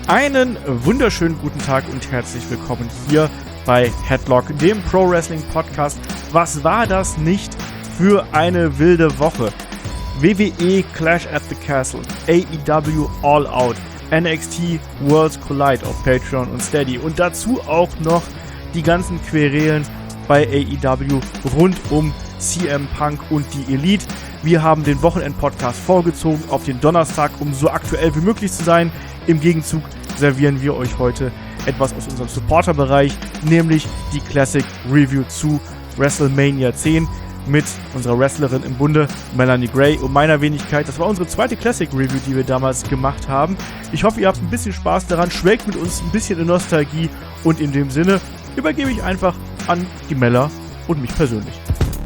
Einen wunderschönen guten Tag und herzlich willkommen hier bei Headlock, dem Pro Wrestling Podcast. Was war das nicht für eine wilde Woche? WWE Clash at the Castle, AEW All Out, NXT Worlds Collide auf Patreon und Steady und dazu auch noch die ganzen Querelen bei AEW rund um CM Punk und die Elite. Wir haben den Wochenend-Podcast vorgezogen auf den Donnerstag, um so aktuell wie möglich zu sein. Im Gegenzug servieren wir euch heute etwas aus unserem Supporter-Bereich, nämlich die Classic Review zu WrestleMania 10 mit unserer Wrestlerin im Bunde, Melanie Gray, und meiner Wenigkeit. Das war unsere zweite Classic Review, die wir damals gemacht haben. Ich hoffe, ihr habt ein bisschen Spaß daran, schwelgt mit uns ein bisschen in Nostalgie und in dem Sinne übergebe ich einfach an die Mella und mich persönlich.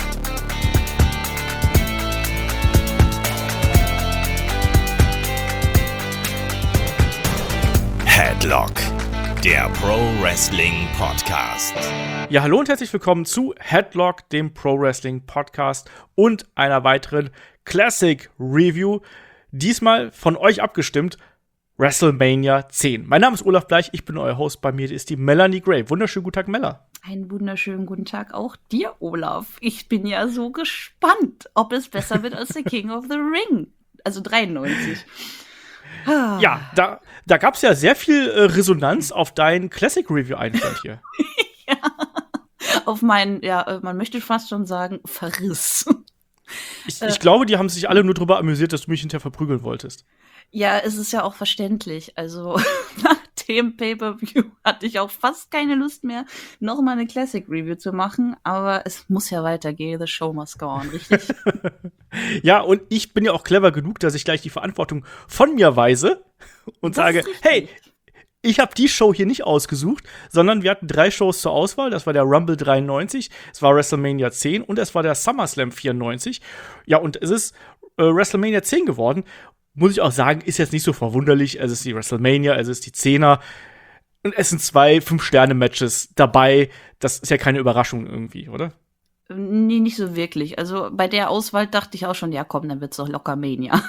Headlock, der Pro Wrestling Podcast. Ja, hallo und herzlich willkommen zu Headlock, dem Pro Wrestling Podcast und einer weiteren Classic Review. Diesmal von euch abgestimmt, WrestleMania 10. Mein Name ist Olaf Bleich, ich bin euer Host. Bei mir ist die Melanie Gray. Wunderschönen guten Tag, Mella. Einen wunderschönen guten Tag auch dir, Olaf. Ich bin ja so gespannt, ob es besser wird als The King of the Ring. Also 93. Ja, da gab es ja sehr viel Resonanz auf deinen Classic-Review-Einstand hier. Ja, auf meinen, man möchte fast schon sagen, Verriss. Ich glaube, die haben sich alle nur drüber amüsiert, dass du mich hinterher verprügeln wolltest. Ja, es ist ja auch verständlich. Also nach dem Pay-Per-View hatte ich auch fast keine Lust mehr, noch mal eine Classic-Review zu machen. Aber es muss ja weitergehen. The show must go on, richtig? Ja, und ich bin ja auch clever genug, dass ich gleich die Verantwortung von mir weise und sage, hey, ich habe die Show hier nicht ausgesucht, sondern wir hatten 3 Shows zur Auswahl. Das war der Rumble 93, es war WrestleMania 10 und es war der SummerSlam 94. Ja, und es ist WrestleMania 10 geworden. Muss ich auch sagen, ist jetzt nicht so verwunderlich. Es ist die WrestleMania, es ist die 10er. Und es sind 2 5-Sterne-Matches dabei. Das ist ja keine Überraschung irgendwie, oder? Nee, nicht so wirklich. Also bei der Auswahl dachte ich auch schon, ja komm, dann wird's doch locker Mania.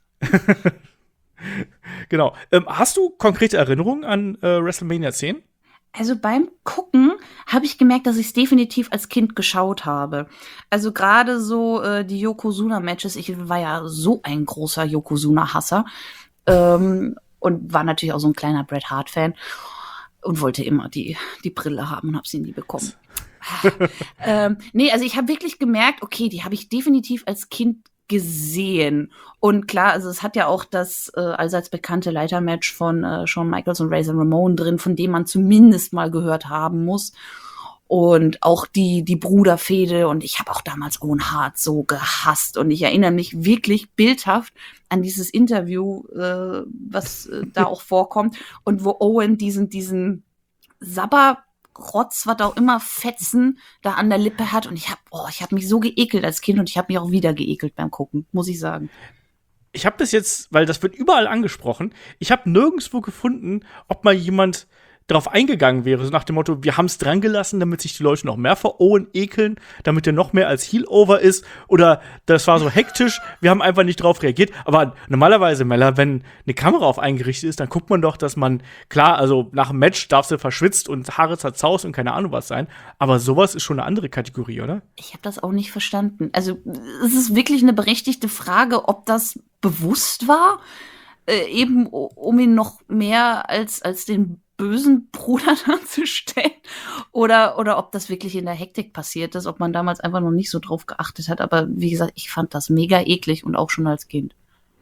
Genau. Hast du konkrete Erinnerungen an WrestleMania 10? Also beim Gucken habe ich gemerkt, dass ich es definitiv als Kind geschaut habe. Also gerade so die Yokozuna-Matches. Ich war ja so ein großer Yokozuna-Hasser und war natürlich auch so ein kleiner Bret Hart-Fan und wollte immer die Brille haben und habe sie nie bekommen. Nee, also ich habe wirklich gemerkt, okay, die habe ich definitiv als Kind gesehen. Und klar, also es hat ja auch das allseits bekannte Leitermatch von Shawn Michaels und Razor Ramon drin, von dem man zumindest mal gehört haben muss. Und auch die Bruderfehde. Und ich habe auch damals Owen Hart so gehasst. Und ich erinnere mich wirklich bildhaft an dieses Interview, was da auch vorkommt. Und wo Owen diesen Sabberrotz, was auch immer, Fetzen da an der Lippe hat. Und ich hab mich so geekelt als Kind und ich habe mich auch wieder geekelt beim Gucken, muss ich sagen. Ich habe das jetzt, weil das wird überall angesprochen, ich habe nirgendwo gefunden, ob mal jemand darauf eingegangen wäre, so nach dem Motto, wir haben es dran gelassen, damit sich die Leute noch mehr vor Owen ekeln, damit er noch mehr als Heel-Over ist, oder das war so hektisch, wir haben einfach nicht drauf reagiert. Aber normalerweise, Mella, wenn eine Kamera auf eingerichtet ist, dann guckt man doch, dass man, klar, also nach dem Match darfst du verschwitzt und Haare zerzaust und keine Ahnung was sein, aber sowas ist schon eine andere Kategorie, oder? Ich habe das auch nicht verstanden. Also es ist wirklich eine berechtigte Frage, ob das bewusst war, eben um ihn noch mehr als den bösen Bruder darzustellen oder ob das wirklich in der Hektik passiert ist, ob man damals einfach noch nicht so drauf geachtet hat. Aber wie gesagt, ich fand das mega eklig und auch schon als Kind.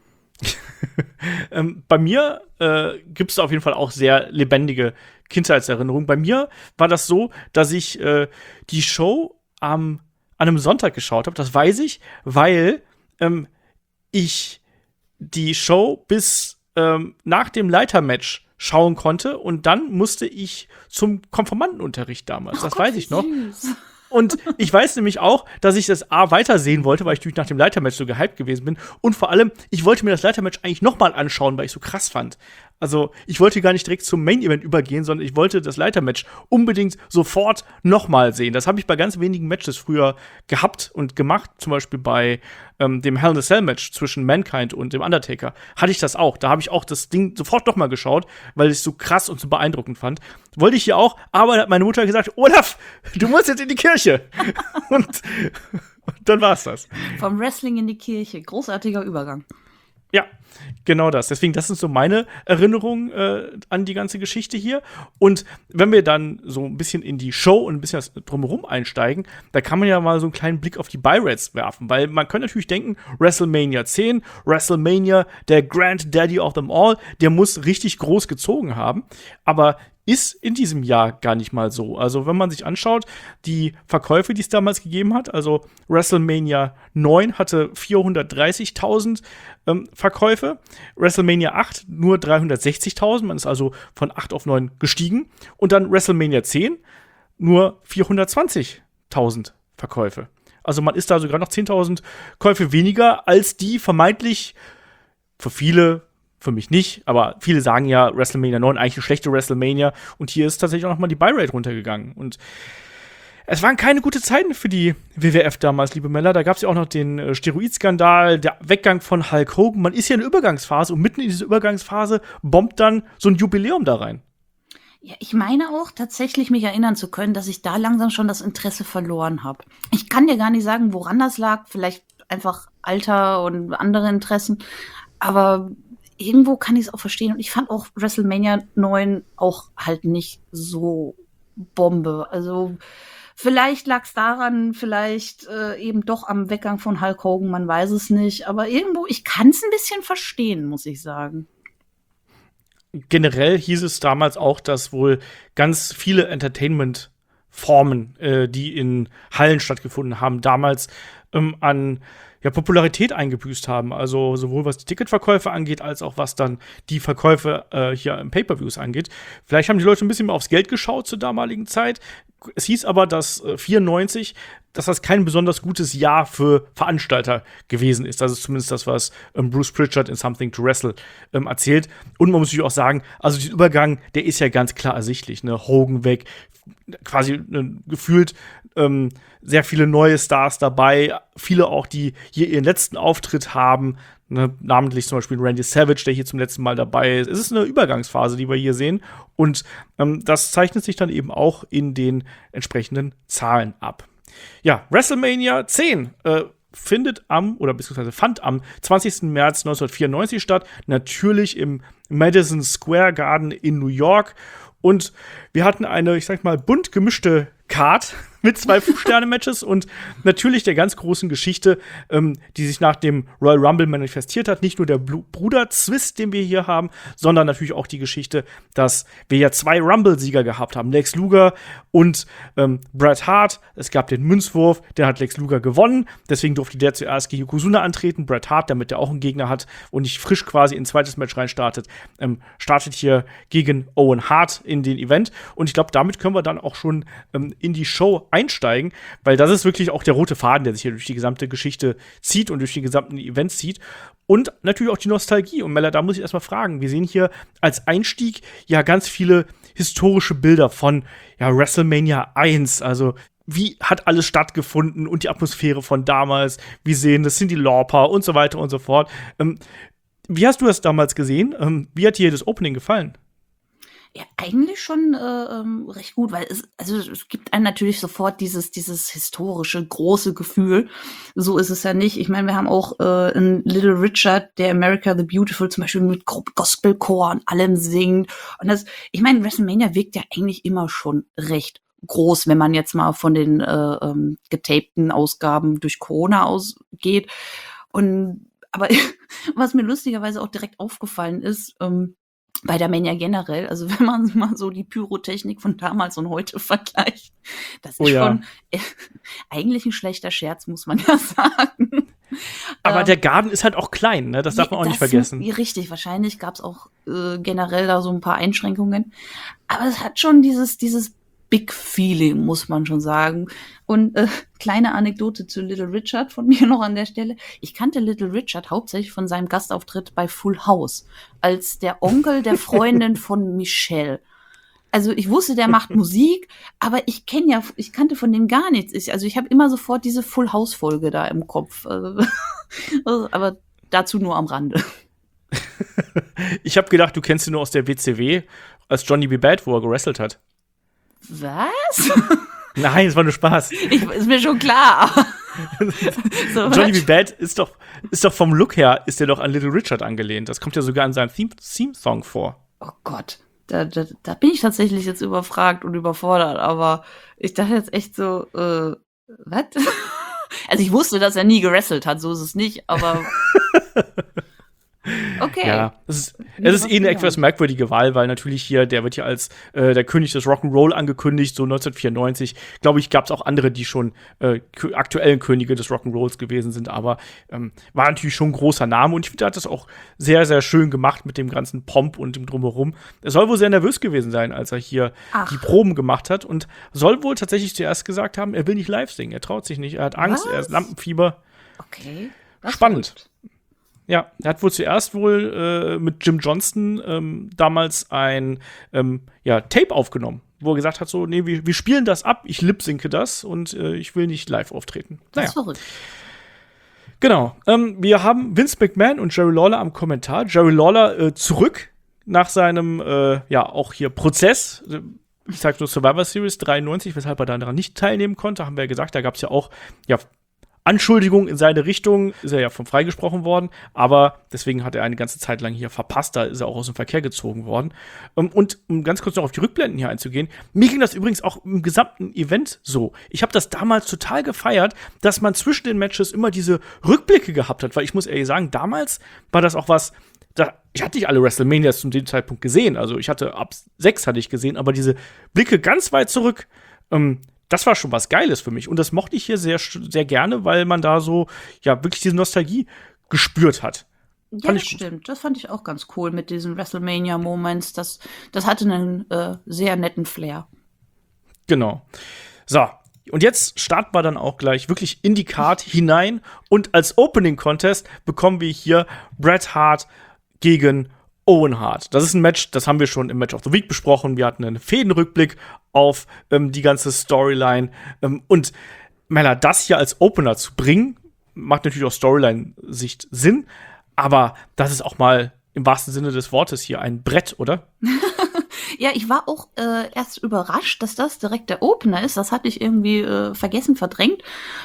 Bei mir gibt es auf jeden Fall auch sehr lebendige Kindheitserinnerungen. Bei mir war das so, dass ich die Show an einem Sonntag geschaut habe. Das weiß ich, weil ich die Show bis nach dem Leitermatch schauen konnte und dann musste ich zum Konfirmandenunterricht damals. Das weiß ich noch. Süß. Und ich weiß nämlich auch, dass ich das weitersehen wollte, weil ich natürlich nach dem Leitermatch so gehypt gewesen bin. Und vor allem, ich wollte mir das Leitermatch eigentlich nochmal anschauen, weil ich so krass fand. Also, ich wollte gar nicht direkt zum Main-Event übergehen, sondern ich wollte das Leitermatch unbedingt sofort nochmal sehen. Das habe ich bei ganz wenigen Matches früher gehabt und gemacht. Zum Beispiel bei dem Hell in a Cell-Match zwischen Mankind und dem Undertaker hatte ich das auch. Da habe ich auch das Ding sofort nochmal geschaut, weil ich es so krass und so beeindruckend fand. Wollte ich hier auch, aber dann hat meine Mutter gesagt, Olaf, du musst jetzt in die Kirche. und dann war's das. Vom Wrestling in die Kirche. Großartiger Übergang. Ja, genau das. Deswegen, das sind so meine Erinnerungen an die ganze Geschichte hier. Und wenn wir dann so ein bisschen in die Show und ein bisschen was drumherum einsteigen, da kann man ja mal so einen kleinen Blick auf die Buy-Rates werfen. Weil man könnte natürlich denken, WrestleMania 10, WrestleMania, der Grand Daddy of them all, der muss richtig groß gezogen haben. Aber ist in diesem Jahr gar nicht mal so. Also wenn man sich anschaut, die Verkäufe, die es damals gegeben hat, also WrestleMania 9 hatte 430.000 Verkäufe, WrestleMania 8 nur 360.000, man ist also von 8 auf 9 gestiegen und dann WrestleMania 10 nur 420.000 Verkäufe. Also man ist da sogar noch 10.000 Käufe weniger als die vermeintlich für viele, für mich nicht, aber viele sagen ja, WrestleMania 9 eigentlich eine schlechte WrestleMania und hier ist tatsächlich auch noch mal die Buy-Rate runtergegangen und es waren keine guten Zeiten für die WWF damals, liebe Mella. Da gab es ja auch noch den Steroidskandal, der Weggang von Hulk Hogan. Man ist ja in der Übergangsphase und mitten in dieser Übergangsphase bombt dann so ein Jubiläum da rein. Ja, ich meine auch tatsächlich mich erinnern zu können, dass ich da langsam schon das Interesse verloren habe. Ich kann dir gar nicht sagen, woran das lag. Vielleicht einfach Alter und andere Interessen. Aber irgendwo kann ich es auch verstehen. Und ich fand auch WrestleMania 9 auch halt nicht so Bombe. Also vielleicht lag es daran, vielleicht eben doch am Weggang von Hulk Hogan, man weiß es nicht. Aber irgendwo, ich kann es ein bisschen verstehen, muss ich sagen. Generell hieß es damals auch, dass wohl ganz viele Entertainment-Formen, die in Hallen stattgefunden haben, damals an Popularität eingebüßt haben. Also sowohl was die Ticketverkäufe angeht, als auch was dann die Verkäufe hier im Pay-Per-Views angeht. Vielleicht haben die Leute ein bisschen mehr aufs Geld geschaut zur damaligen Zeit. Es hieß aber, dass 94, dass das kein besonders gutes Jahr für Veranstalter gewesen ist. Das ist zumindest das, was Bruce Pritchard in Something to Wrestle erzählt. Und man muss natürlich auch sagen, also dieser Übergang, der ist ja ganz klar ersichtlich. Ne? Hogan weg, quasi gefühlt sehr viele neue Stars dabei. Viele auch, die hier ihren letzten Auftritt haben. Ne, namentlich zum Beispiel Randy Savage, der hier zum letzten Mal dabei ist. Es ist eine Übergangsphase, die wir hier sehen. Und das zeichnet sich dann eben auch in den entsprechenden Zahlen ab. Ja, WrestleMania 10 fand am 20. März 1994 statt. Natürlich im Madison Square Garden in New York. Und wir hatten eine, ich sag mal, bunt gemischte Card mit 2 5-Sterne-Matches und natürlich der ganz großen Geschichte, die sich nach dem Royal Rumble manifestiert hat. Nicht nur der Bruder-Zwist, den wir hier haben, sondern natürlich auch die Geschichte, dass wir ja 2 Rumble-Sieger gehabt haben. Lex Luger und Bret Hart. Es gab den Münzwurf, den hat Lex Luger gewonnen. Deswegen durfte der zuerst gegen Yokozuna antreten. Bret Hart, damit er auch einen Gegner hat und nicht frisch quasi in ein zweites Match reinstartet, startet hier gegen Owen Hart in den Event. Und ich glaube, damit können wir dann auch schon in die Show einsteigen, weil das ist wirklich auch der rote Faden, der sich hier durch die gesamte Geschichte zieht und durch die gesamten Events zieht. Und natürlich auch die Nostalgie. Und Mella, da muss ich erstmal fragen, wir sehen hier als Einstieg ja ganz viele historische Bilder von WrestleMania 1, also wie hat alles stattgefunden und die Atmosphäre von damals, wir sehen, das sind die Lauper und so weiter und so fort. Wie hast du das damals gesehen? Wie hat dir das Opening gefallen? Ja, eigentlich schon recht gut, weil es gibt einem natürlich sofort dieses historische, große Gefühl. So ist es ja nicht. Ich meine, wir haben auch einen Little Richard, der America the Beautiful zum Beispiel mit Gospelchor und allem singt. Und ich meine, WrestleMania wirkt ja eigentlich immer schon recht groß, wenn man jetzt mal von den getapten Ausgaben durch Corona ausgeht. Aber was mir lustigerweise auch direkt aufgefallen ist, bei der Mania generell, also wenn man mal so die Pyrotechnik von damals und heute vergleicht, das ist schon eigentlich ein schlechter Scherz, muss man ja sagen. Aber der Garten ist halt auch klein, ne? Das darf man auch nicht vergessen. Richtig, wahrscheinlich gab es auch generell da so ein paar Einschränkungen. Aber es hat schon dieses Big Feeling, muss man schon sagen. Und kleine Anekdote zu Little Richard von mir noch an der Stelle. Ich kannte Little Richard hauptsächlich von seinem Gastauftritt bei Full House als der Onkel der Freundin von Michelle. Also ich wusste, der macht Musik, aber ich kannte von dem gar nichts. Ich habe immer sofort diese Full House Folge da im Kopf. Aber dazu nur am Rande. Ich habe gedacht, du kennst ihn nur aus der WCW als Johnny B. Bad, wo er gewrestelt hat. Was? Nein, es war nur Spaß. Ist mir schon klar. So, Johnny B. Bad ist doch vom Look her, ist der doch an Little Richard angelehnt. Das kommt ja sogar in seinem Theme-Song vor. Oh Gott. Da bin ich tatsächlich jetzt überfragt und überfordert, aber ich dachte jetzt echt so, was? Also ich wusste, dass er nie gewrestelt hat, so ist es nicht, aber okay. Ja, es ist eine etwas merkwürdige Wahl, weil natürlich hier, der wird ja als der König des Rock'n'Roll angekündigt, so 1994. Glaube ich, gab es auch andere, die schon aktuellen Könige des Rock'n'Rolls gewesen sind, aber war natürlich schon ein großer Name und ich finde, er hat das auch sehr, sehr schön gemacht mit dem ganzen Pomp und dem Drumherum. Er soll wohl sehr nervös gewesen sein, als er hier die Proben gemacht hat und soll wohl tatsächlich zuerst gesagt haben, er will nicht live singen, er traut sich nicht, er hat Angst, er ist Lampenfieber. Okay. Spannend. Ja, er hat wohl zuerst mit Jim Johnston damals ein Tape aufgenommen, wo er gesagt hat, so, nee, wir spielen das ab, ich lip-synke das und ich will nicht live auftreten. Das ist verrückt. Genau. Wir haben Vince McMahon und Jerry Lawler am Kommentar. Jerry Lawler zurück nach seinem, auch hier Prozess. Ich sag nur Survivor Series 93, weshalb er daran nicht teilnehmen konnte, haben wir ja gesagt, da gab es ja auch, Anschuldigungen in seine Richtung, ist er ja von freigesprochen worden, aber deswegen hat er eine ganze Zeit lang hier verpasst, da ist er auch aus dem Verkehr gezogen worden. Und um ganz kurz noch auf die Rückblenden hier einzugehen, mir ging das übrigens auch im gesamten Event so. Ich habe das damals total gefeiert, dass man zwischen den Matches immer diese Rückblicke gehabt hat, weil ich muss ehrlich sagen, damals war das auch was, ich hatte nicht alle WrestleManias zu dem Zeitpunkt gesehen, also ich hatte ab 6 hatte ich gesehen, aber diese Blicke ganz weit zurück, das war schon was Geiles für mich. Und das mochte ich hier sehr, sehr gerne, weil man da so, wirklich diese Nostalgie gespürt hat. Ja, das stimmt. Das fand ich auch ganz cool mit diesen WrestleMania-Moments. Das hatte einen sehr netten Flair. Genau. So, und jetzt starten wir dann auch gleich wirklich in die Card hinein. Und als Opening-Contest bekommen wir hier Bret Hart gegen Owen Hart. Das ist ein Match, das haben wir schon im Match of the Week besprochen. Wir hatten einen Fädenrückblick auf die ganze Storyline. Und Mella, das hier als Opener zu bringen, macht natürlich aus Storyline-Sicht Sinn. Aber das ist auch mal im wahrsten Sinne des Wortes hier ein Brett, oder? Ja, ich war auch erst überrascht, dass das direkt der Opener ist. Das hatte ich irgendwie vergessen, verdrängt.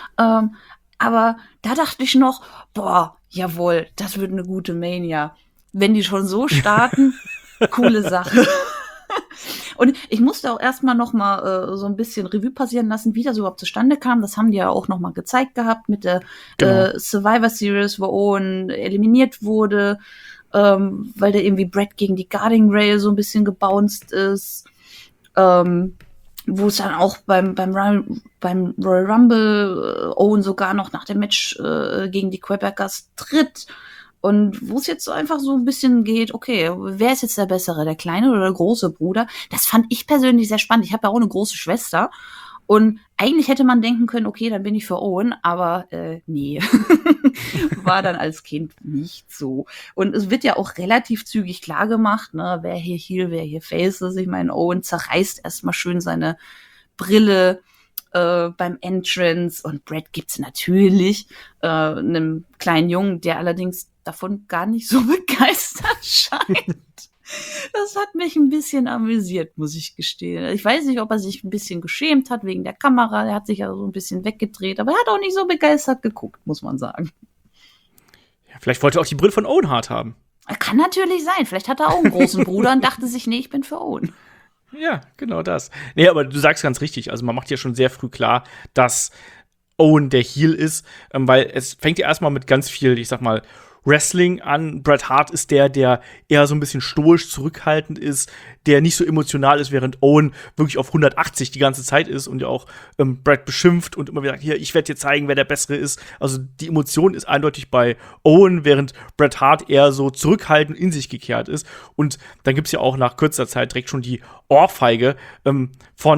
Aber da dachte ich noch, jawohl, das wird eine gute Mania. Wenn die schon so starten, coole Sache. Und ich musste auch erstmal noch mal so ein bisschen Revue passieren lassen, wie das überhaupt zustande kam. Das haben die ja auch noch mal gezeigt gehabt mit der Survivor Series, wo Owen eliminiert wurde, weil der irgendwie Bret gegen die Guarding Rail so ein bisschen gebounced ist. Wo es dann auch beim Royal Rumble Owen sogar noch nach dem Match gegen die Quebecers tritt. Und wo es jetzt so einfach so ein bisschen geht, okay, wer ist jetzt der Bessere, der kleine oder der große Bruder? Das fand ich persönlich sehr spannend. Ich habe ja auch eine große Schwester. Und eigentlich hätte man denken können, okay, dann bin ich für Owen, aber nee. War dann als Kind nicht so. Und es wird ja auch relativ zügig klar gemacht, ne, wer hier Heel, wer hier Face ist. Ich meine, Owen zerreißt erstmal schön seine Brille beim Entrance und Bret gibt's natürlich einem kleinen Jungen, der allerdings davon gar nicht so begeistert scheint. Das hat mich ein bisschen amüsiert, muss ich gestehen. Ich weiß nicht, ob er sich ein bisschen geschämt hat wegen der Kamera. Er hat sich ja so ein bisschen weggedreht, aber er hat auch nicht so begeistert geguckt, muss man sagen. Ja, vielleicht wollte er auch die Brille von Owen Hart haben. Kann natürlich sein. Vielleicht hat er auch einen großen Bruder und dachte sich, nee, ich bin für Owen. Ja, genau das. Nee, aber du sagst ganz richtig. Also man macht ja schon sehr früh klar, dass Owen der Heel ist, weil es fängt ja erstmal mit ganz viel, ich sag mal, Wrestling an. Bret Hart ist der eher so ein bisschen stoisch zurückhaltend ist, der nicht so emotional ist, während Owen wirklich auf 180 die ganze Zeit ist und ja auch Bret beschimpft und immer wieder sagt, hier, ich werde dir zeigen, wer der Bessere ist. Also die Emotion ist eindeutig bei Owen, während Bret Hart eher so zurückhaltend in sich gekehrt ist. Und dann gibt's ja auch nach kürzer Zeit direkt schon die Ohrfeige von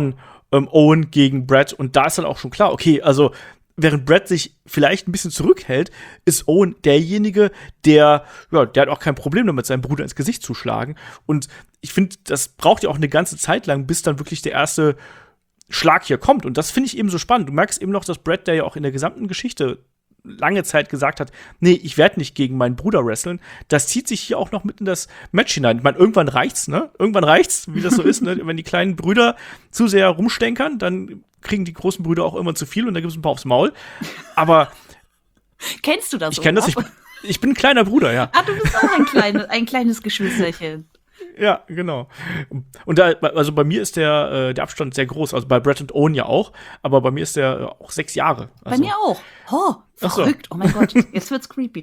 Owen gegen Bret. Und da ist dann auch schon klar, okay, also während Bret sich vielleicht ein bisschen zurückhält, ist Owen derjenige, der hat auch kein Problem damit, seinem Bruder ins Gesicht zu schlagen. Und ich finde, das braucht ja auch eine ganze Zeit lang, bis dann wirklich der erste Schlag hier kommt. Und das finde ich eben so spannend. Du merkst eben noch, dass Bret, der ja auch in der gesamten Geschichte lange Zeit gesagt hat, nee, ich werde nicht gegen meinen Bruder wresteln. Das zieht sich hier auch noch mit in das Match hinein. Ich meine, irgendwann reicht's, ne? Irgendwann reicht's, wie das so ist, ne? Wenn die kleinen Brüder zu sehr rumstenkern, dann kriegen die großen Brüder auch immer zu viel und dann gibt's ein paar aufs Maul. Aber kennst du das? Ich kenne das. Ich bin ein kleiner Bruder, ja. Ah, du bist auch ein kleines Geschwisterchen. Ja, genau. Und da, also bei mir ist der Abstand sehr groß. Also bei Bret und Owen ja auch, aber bei mir ist der auch 6 Jahre. Also, bei mir auch. Oh, verrückt. So. Oh mein Gott, jetzt wird's creepy.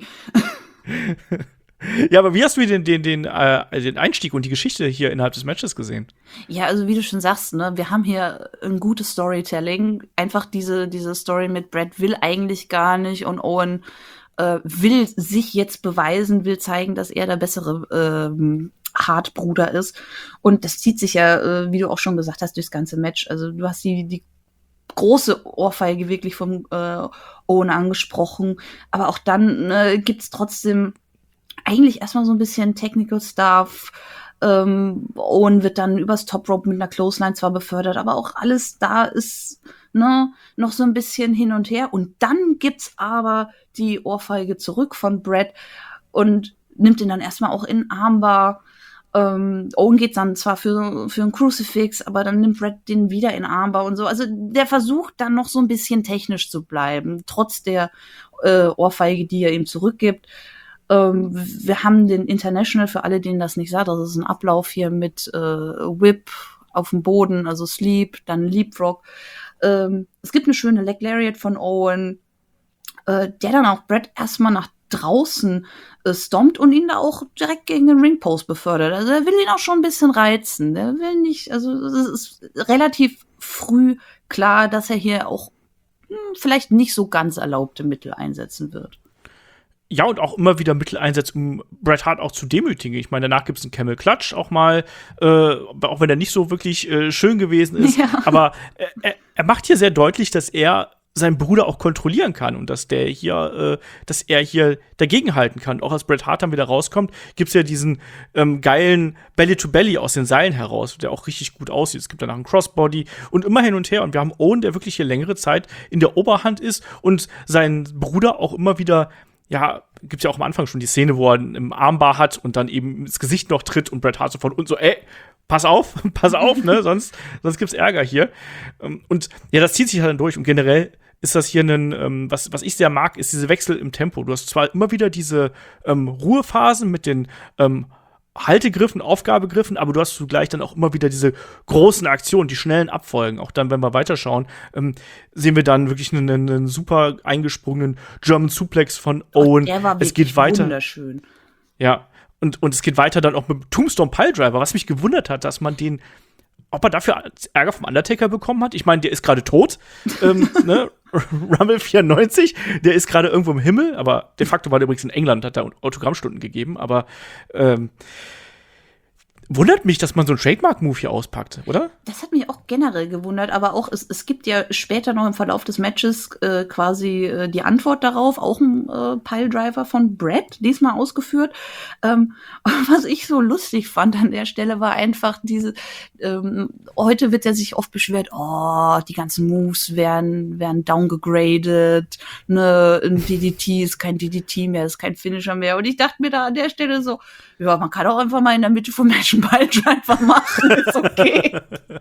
Ja, aber wie hast du den Einstieg und die Geschichte hier innerhalb des Matches gesehen? Ja, also wie du schon sagst, ne, wir haben hier ein gutes Storytelling. Einfach diese Story mit Bret will eigentlich gar nicht und Owen will sich jetzt beweisen, will zeigen, dass er der bessere Hartbruder ist. Und das zieht sich ja, wie du auch schon gesagt hast, durchs ganze Match. Also du hast die große Ohrfeige wirklich vom Owen angesprochen. Aber auch dann gibt's trotzdem eigentlich erstmal so ein bisschen Technical Stuff. Owen wird dann übers Top Rope mit einer Clothesline zwar befördert, aber auch alles da ist noch so ein bisschen hin und her. Und dann gibt's aber die Ohrfeige zurück von Bret und nimmt ihn dann erstmal auch in Armbar. Owen geht dann zwar für einen Crucifix, aber dann nimmt Bret den wieder in Armbar und so. Also der versucht dann noch so ein bisschen technisch zu bleiben, trotz der Ohrfeige, die er ihm zurückgibt. Wir haben den International, für alle, denen das nicht sagt, das ist ein Ablauf hier mit Whip auf dem Boden, also Sleep, dann Leapfrog. Es gibt eine schöne Leg Lariat von Owen, der dann auch Bret erstmal nach draußen stompt und ihn da auch direkt gegen den Ringpost befördert. Also er will ihn auch schon ein bisschen reizen. Der will nicht, also es ist relativ früh klar, dass er hier auch vielleicht nicht so ganz erlaubte Mittel einsetzen wird. Ja, und auch immer wieder Mittel einsetzt, um Bret Hart auch zu demütigen. Ich meine, danach gibt's einen Camel Clutch auch mal, auch wenn er nicht so wirklich schön gewesen ist. Ja. Aber er macht hier sehr deutlich, dass er seinen Bruder auch kontrollieren kann und dass er hier dagegenhalten kann. Auch als Bret Hart dann wieder rauskommt, gibt's ja diesen geilen Belly-to-Belly aus den Seilen heraus, der auch richtig gut aussieht. Es gibt danach einen Crossbody und immer hin und her. Und wir haben Owen, der wirklich hier längere Zeit in der Oberhand ist und seinen Bruder auch immer wieder, ja, gibt's ja auch am Anfang schon die Szene, wo er im Armbar hat und dann eben ins Gesicht noch tritt und Bret Hart sofort und so, pass auf, ne, sonst gibt's Ärger hier. Und ja, das zieht sich halt dann durch und generell ist das hier was ich sehr mag, ist diese Wechsel im Tempo. Du hast zwar immer wieder diese Ruhephasen mit den Haltegriffen, Aufgabegriffen, aber du hast zugleich dann auch immer wieder diese großen Aktionen, die schnellen Abfolgen. Auch dann, wenn wir weiterschauen, sehen wir dann wirklich einen super eingesprungenen German Suplex von Owen. Der war wirklich wunderschön. Ja, und es geht weiter dann auch mit dem Tombstone Piledriver, was mich gewundert hat, dass man ob er dafür Ärger vom Undertaker bekommen hat. Ich meine, der ist gerade tot. Ne? Rumble 94, der ist gerade irgendwo im Himmel, aber de facto war der übrigens in England, hat da Autogrammstunden gegeben, aber wundert mich, dass man so einen Trademark-Move hier auspackt, oder? Das hat mich auch generell gewundert, aber auch, es gibt ja später noch im Verlauf des Matches quasi die Antwort darauf, auch ein Piledriver von Bret, diesmal ausgeführt. Was ich so lustig fand an der Stelle war einfach heute wird ja sich oft beschwert, die ganzen Moves werden downgegradet, ne, ein DDT ist kein DDT mehr, ist kein Finisher mehr. Und ich dachte mir da an der Stelle so, ja, man kann auch einfach mal in der Mitte vom Match einen Piledriver machen, ist okay.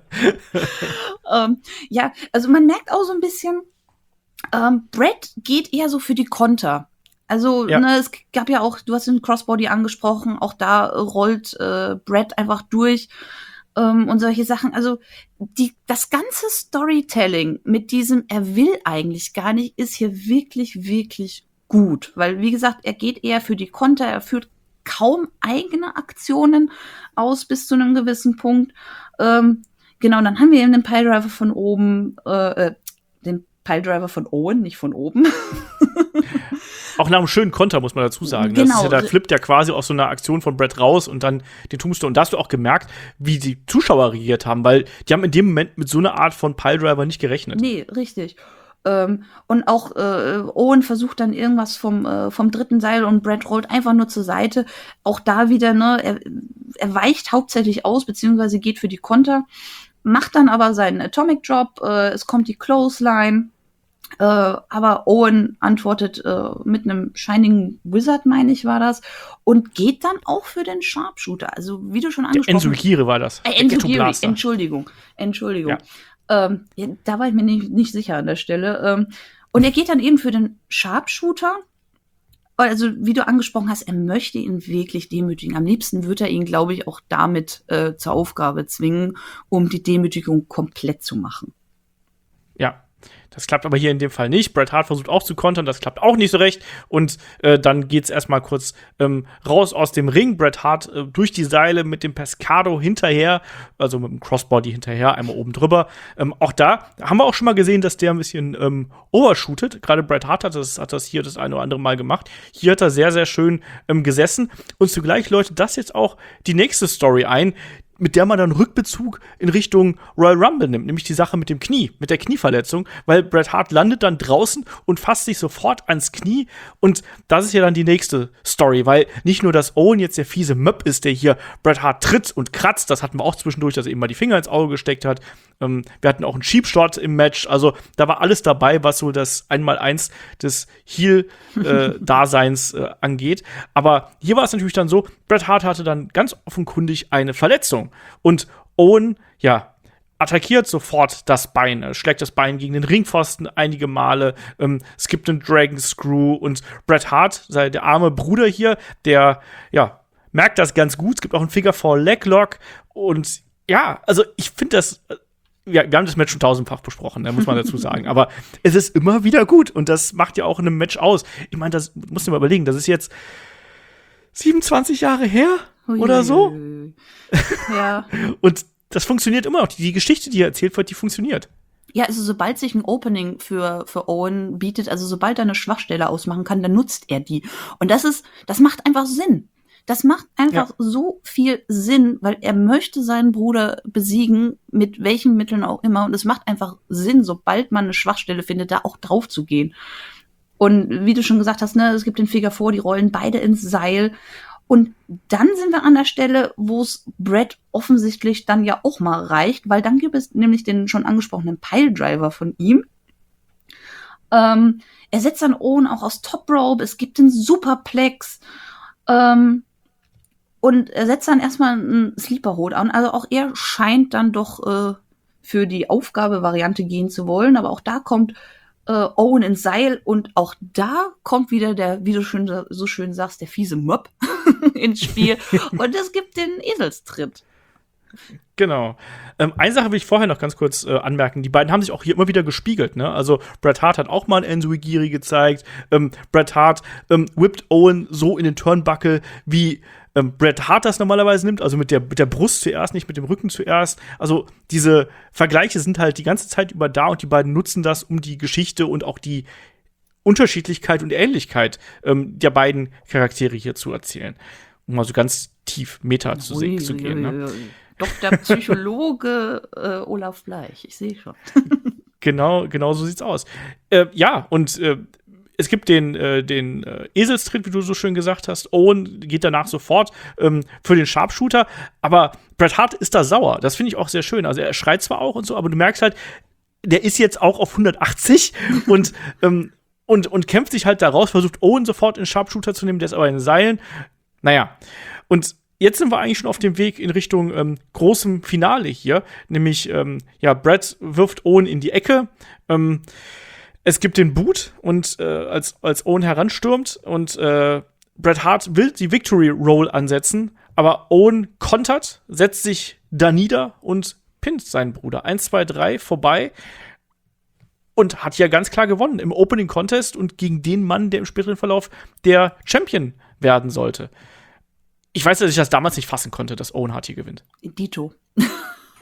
Ja, also man merkt auch so ein bisschen, Bret geht eher so für die Konter. Also, ja. Ne, es gab ja auch, du hast den Crossbody angesprochen, auch da rollt Bret einfach durch und solche Sachen. Also das ganze Storytelling mit diesem, er will eigentlich gar nicht, ist hier wirklich, wirklich gut. Weil, wie gesagt, er geht eher für die Konter, er führt kaum eigene Aktionen aus bis zu einem gewissen Punkt. Genau, dann haben wir eben den Piledriver von oben, den Piledriver von Owen, nicht von oben. Auch nach einem schönen Konter, muss man dazu sagen. Genau. Das ist ja, da flippt ja quasi aus so einer Aktion von Bret raus und dann den Tombstone. Und da hast du auch gemerkt, wie die Zuschauer reagiert haben, weil die haben in dem Moment mit so einer Art von Piledriver nicht gerechnet. Nee, richtig. Und auch Owen versucht dann irgendwas vom dritten Seil und Bret rollt einfach nur zur Seite. Auch da wieder, ne, er weicht hauptsächlich aus, beziehungsweise geht für die Konter, macht dann aber seinen Atomic Drop, es kommt die Clothesline, aber Owen antwortet mit einem Shining Wizard, meine ich, war das, und geht dann auch für den Sharpshooter. Also, wie du schon angesprochen hast. Enzugiri war das. Enzugiri, Entschuldigung. Ja. Da war ich mir nicht sicher an der Stelle. Und er geht dann eben für den Sharpshooter. Also, wie du angesprochen hast, er möchte ihn wirklich demütigen. Am liebsten wird er ihn, glaube ich, auch damit zur Aufgabe zwingen, um die Demütigung komplett zu machen. Ja. Das klappt aber hier in dem Fall nicht. Bret Hart versucht auch zu kontern, das klappt auch nicht so recht. Und dann geht's erstmal kurz raus aus dem Ring. Bret Hart durch die Seile mit dem Pescado hinterher, also mit dem Crossbody hinterher, einmal oben drüber. Auch da haben wir auch schon mal gesehen, dass der ein bisschen overshootet. Gerade Bret Hart hat das hier das eine oder andere Mal gemacht. Hier hat er sehr, sehr schön gesessen. Und zugleich läutet das jetzt auch die nächste Story ein, mit der man dann Rückbezug in Richtung Royal Rumble nimmt, nämlich die Sache mit dem Knie, mit der Knieverletzung, weil Bret Hart landet dann draußen und fasst sich sofort ans Knie und das ist ja dann die nächste Story, weil nicht nur, dass Owen jetzt der fiese Möb ist, der hier Bret Hart tritt und kratzt, das hatten wir auch zwischendurch, dass er eben mal die Finger ins Auge gesteckt hat, wir hatten auch einen Cheap-Shot im Match, also da war alles dabei, was so das 1x1 des Heel-Daseins angeht, aber hier war es natürlich dann so, Bret Hart hatte dann ganz offenkundig eine Verletzung und Owen, ja, attackiert sofort das Bein, schlägt das Bein gegen den Ringpfosten einige Male, es gibt einen Dragon Screw und Bret Hart, der arme Bruder hier, der, ja, merkt das ganz gut, es gibt auch einen Figure 4 Leglock und ja, also ich finde das, wir haben das Match schon tausendfach besprochen, muss man dazu sagen. Aber es ist immer wieder gut. Und das macht ja auch in einem Match aus. Ich meine, das musst du mal überlegen. Das ist jetzt 27 Jahre her oder so. Ja. Und das funktioniert immer noch. Die Geschichte, die hier erzählt wird, die funktioniert. Ja, also sobald sich ein Opening für Owen bietet, also sobald er eine Schwachstelle ausmachen kann, dann nutzt er die. Und das macht einfach Sinn. Das macht einfach so viel Sinn, weil er möchte seinen Bruder besiegen, mit welchen Mitteln auch immer. Und es macht einfach Sinn, sobald man eine Schwachstelle findet, da auch drauf zu gehen. Und wie du schon gesagt hast, ne, es gibt den Figure 4, die rollen beide ins Seil. Und dann sind wir an der Stelle, wo es Bret offensichtlich dann ja auch mal reicht, weil dann gibt es nämlich den schon angesprochenen Piledriver von ihm. Er setzt dann Owen auch aus Top Rope, es gibt den Superplex. Und er setzt dann erstmal einen Sleeper Hold an. Also auch er scheint dann doch für die Aufgabe-Variante gehen zu wollen. Aber auch da kommt Owen ins Seil. Und auch da kommt wieder der, wie du so schön sagst, der fiese Mob ins Spiel. Und es gibt den Eselstritt. Genau. Eine Sache will ich vorher noch ganz kurz anmerken. Die beiden haben sich auch hier immer wieder gespiegelt, ne? Also Bret Hart hat auch mal einen Enzugiri gezeigt. Bret Hart whippt Owen so in den Turnbuckle, wie Bret Hart das normalerweise nimmt, also mit der Brust zuerst, nicht mit dem Rücken zuerst. Also diese Vergleiche sind halt die ganze Zeit über da und die beiden nutzen das, um die Geschichte und auch die Unterschiedlichkeit und Ähnlichkeit der beiden Charaktere hier zu erzählen. Um mal so ganz tief Meta zu gehen. Ne? Doch der Psychologe Olaf Bleich, ich sehe schon. Genau so sieht's aus. Es gibt den Eselstritt, wie du so schön gesagt hast. Owen geht danach sofort für den Sharpshooter. Aber Bret Hart ist da sauer. Das finde ich auch sehr schön. Also er schreit zwar auch und so, aber du merkst halt, der ist jetzt auch auf 180 und kämpft sich halt da raus, versucht Owen sofort in den Sharpshooter zu nehmen. Der ist aber in den Seilen. Naja, und jetzt sind wir eigentlich schon auf dem Weg in Richtung großem Finale hier. Nämlich, Bret wirft Owen in die Ecke. Es gibt den Boot und als Owen heranstürmt und Bret Hart will die Victory Roll ansetzen, aber Owen kontert, setzt sich da nieder und pinnt seinen Bruder. 1, 2, 3, vorbei. Und hat ja ganz klar gewonnen im Opening Contest und gegen den Mann, der im späteren Verlauf der Champion werden sollte. Ich weiß, dass ich das damals nicht fassen konnte, dass Owen Hart hier gewinnt. Dito.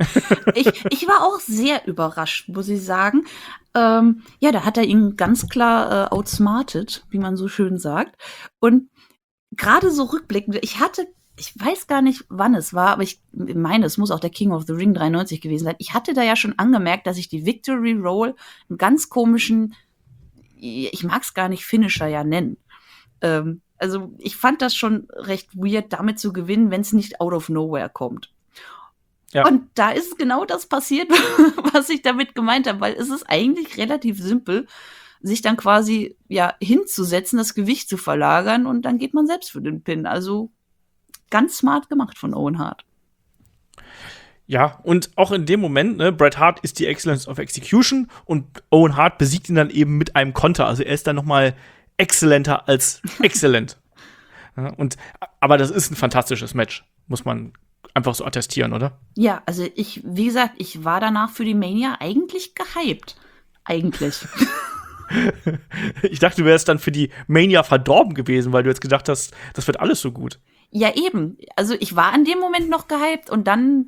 Ich war auch sehr überrascht, muss ich sagen. Ja, da hat er ihn ganz klar outsmartet, wie man so schön sagt. Und gerade so rückblickend, ich weiß gar nicht, wann es war, aber ich meine, es muss auch der King of the Ring 93 gewesen sein. Ich hatte da ja schon angemerkt, dass ich die Victory Roll einen ganz komischen, ich mag es gar nicht Finisher ja nennen. Also ich fand das schon recht weird, damit zu gewinnen, wenn es nicht out of nowhere kommt. Ja. Und da ist genau das passiert, was ich damit gemeint habe, weil es ist eigentlich relativ simpel, sich dann quasi ja hinzusetzen, das Gewicht zu verlagern und dann geht man selbst für den Pin. Also ganz smart gemacht von Owen Hart. Ja, und auch in dem Moment, ne, Bret Hart ist die Excellence of Execution und Owen Hart besiegt ihn dann eben mit einem Konter. Also er ist dann noch mal exzellenter als exzellent. Ja, aber das ist ein fantastisches Match, muss man einfach so attestieren, oder? Ja, also wie gesagt, ich war danach für die Mania eigentlich gehypt. Eigentlich. Ich dachte, du wärst dann für die Mania verdorben gewesen, weil du jetzt gedacht hast, das wird alles so gut. Ja, eben. Also ich war an dem Moment noch gehypt und dann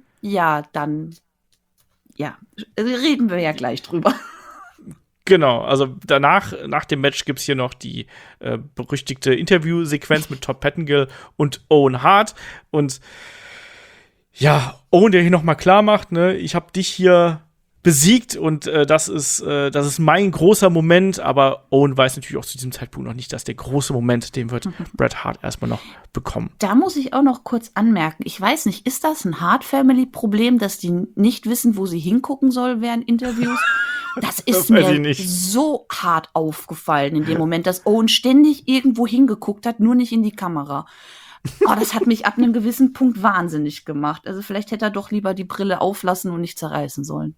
reden wir ja gleich drüber. Genau, also nach dem Match gibt's hier noch die berüchtigte Interviewsequenz mit Todd Pettengill und Owen Hart. Und ja, Owen, der hier noch mal klar macht, ne, ich habe dich hier besiegt und das ist mein großer Moment, aber Owen weiß natürlich auch zu diesem Zeitpunkt noch nicht, dass der große Moment, den wird Bret Hart erstmal noch bekommen. Da muss ich auch noch kurz anmerken, ich weiß nicht, ist das ein Hart-Family-Problem, dass die nicht wissen, wo sie hingucken soll während Interviews? Das ist mir so hart aufgefallen in dem Moment, dass Owen ständig irgendwo hingeguckt hat, nur nicht in die Kamera. Oh, das hat mich ab einem gewissen Punkt wahnsinnig gemacht. Also vielleicht hätte er doch lieber die Brille auflassen und nicht zerreißen sollen.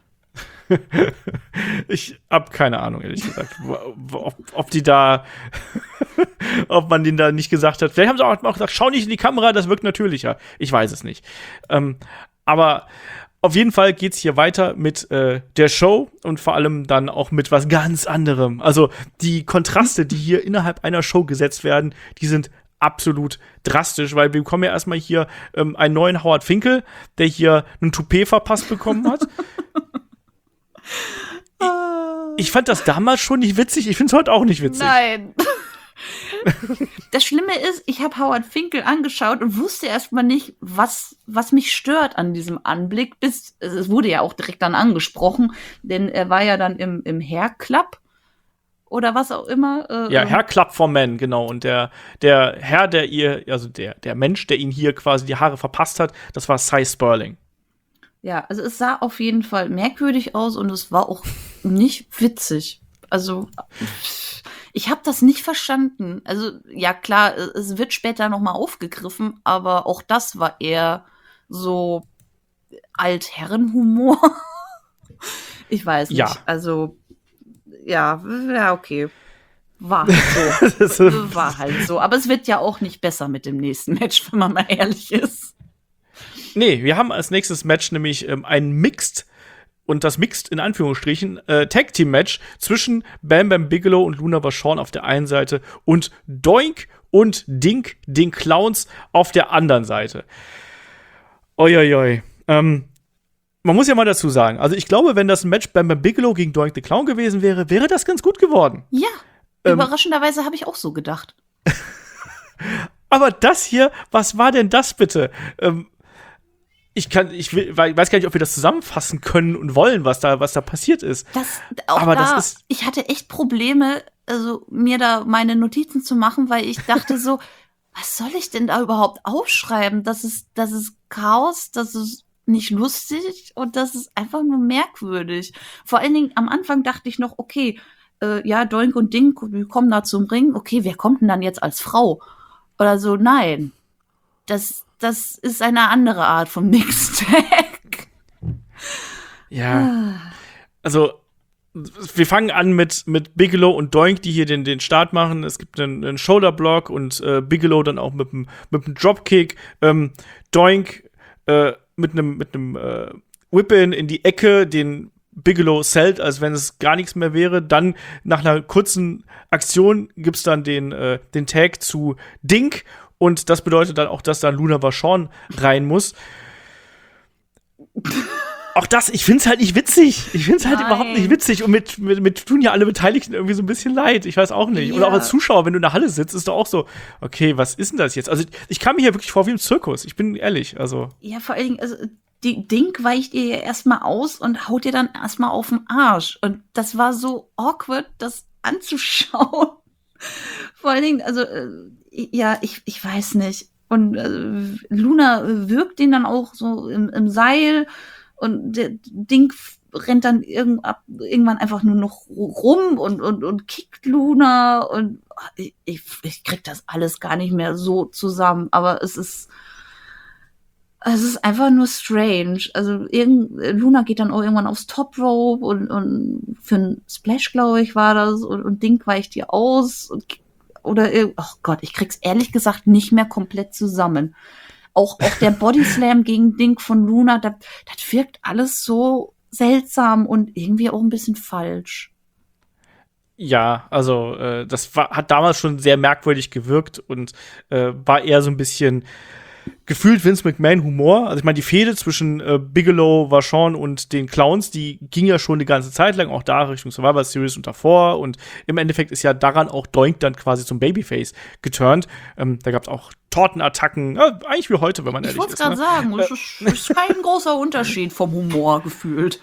Ich hab keine Ahnung, ehrlich gesagt, ob die da, ob man denen da nicht gesagt hat. Vielleicht haben sie auch gesagt, schau nicht in die Kamera, das wirkt natürlicher. Ich weiß es nicht. Aber auf jeden Fall geht's hier weiter mit der Show und vor allem dann auch mit was ganz anderem. Also die Kontraste, die hier innerhalb einer Show gesetzt werden, die sind absolut drastisch, weil wir bekommen ja erstmal hier einen neuen Howard Finkel, der hier einen Toupet verpasst bekommen hat. Ich fand das damals schon nicht witzig, ich finde es heute auch nicht witzig. Nein. Das Schlimme ist, ich habe Howard Finkel angeschaut und wusste erstmal nicht, was mich stört an diesem Anblick, bis es wurde ja auch direkt dann angesprochen, denn er war ja dann im Hair Club oder was auch immer. Ja, Hair Club for Men, genau. Und der Herr, der Mensch, der ihn hier quasi die Haare verpasst hat, das war Cy Sperling. Ja, also es sah auf jeden Fall merkwürdig aus und es war auch nicht witzig. Also ich habe das nicht verstanden. Also ja klar, es wird später noch mal aufgegriffen, aber auch das war eher so Altherrenhumor. Ich weiß nicht. Ja. Also ja, okay. War halt so. War halt so. Aber es wird ja auch nicht besser mit dem nächsten Match, wenn man mal ehrlich ist. Nee, wir haben als nächstes Match nämlich ein Mixed, und das Mixed in Anführungsstrichen, Tag-Team-Match zwischen Bam Bam Bigelow und Luna Vachon auf der einen Seite und Doink und Dink, den Clowns, auf der anderen Seite. Uiuiui. Man muss ja mal dazu sagen, also ich glaube, wenn das ein Match Bam Bam Bigelow gegen Doink the Clown gewesen wäre, wäre das ganz gut geworden. Ja, überraschenderweise habe ich auch so gedacht. Aber das hier, was war denn das bitte? Ich weiß gar nicht, ob wir das zusammenfassen können und wollen, was da passiert ist. Ich hatte echt Probleme, also mir da meine Notizen zu machen, weil ich dachte so, was soll ich denn da überhaupt aufschreiben? Das ist Chaos, das ist nicht lustig und das ist einfach nur merkwürdig. Vor allen Dingen am Anfang dachte ich noch, okay, Doink und Dink, die kommen da zum Ring. Okay, wer kommt denn dann jetzt als Frau? Oder so, nein. Das ist eine andere Art vom Mixtag. Ja. Also, wir fangen an mit Bigelow und Doink, die hier den Start machen. Es gibt einen Shoulderblock und Bigelow dann auch mit einem Dropkick. Doink mit einem Whip-In in die Ecke, den Bigelow sellt, als wenn es gar nichts mehr wäre. Dann nach einer kurzen Aktion gibt's dann den Tag zu Dink. Und das bedeutet dann auch, dass da Luna Vachon rein muss. Auch das, ich find's halt nicht witzig. Ich find's halt Nein. überhaupt nicht witzig. Und mit tun ja alle Beteiligten irgendwie so ein bisschen leid. Ich weiß auch nicht. Und Ja. auch als Zuschauer, wenn du in der Halle sitzt, ist doch auch so, okay, was ist denn das jetzt? Also ich kam mir hier wirklich vor wie im Zirkus. Ich bin ehrlich, also. Ja, vor allen Dingen, also die Ding weicht ihr ja erstmal aus und haut ihr dann erstmal auf den Arsch. Und das war so awkward, das anzuschauen. Vor allen Dingen, also, ja, ich weiß nicht. Und Luna wirkt ihn dann auch so im Seil und der Ding rennt dann irgendwann einfach nur noch rum und kickt Luna und ich krieg das alles gar nicht mehr so zusammen, aber es ist einfach nur strange. Also Luna geht dann auch irgendwann aufs Top Rope und für einen Splash, glaube ich, war das und Ding weicht ihr aus oh Gott, ich krieg's ehrlich gesagt nicht mehr komplett zusammen. Auch der Bodyslam gegen Ding von Luna, das wirkt alles so seltsam und irgendwie auch ein bisschen falsch. Ja, also das hat damals schon sehr merkwürdig gewirkt und war eher so ein bisschen gefühlt Vince McMahon-Humor. Also ich meine, die Fehde zwischen Bigelow, Vachon und den Clowns, die ging ja schon eine ganze Zeit lang, auch da Richtung Survivor Series und davor. Und im Endeffekt ist ja daran auch Doink dann quasi zum Babyface geturnt. Da gab's auch Tortenattacken, eigentlich wie heute, wenn man ehrlich ist. Ich wollte es gerade sagen, es ist kein großer Unterschied vom Humor gefühlt.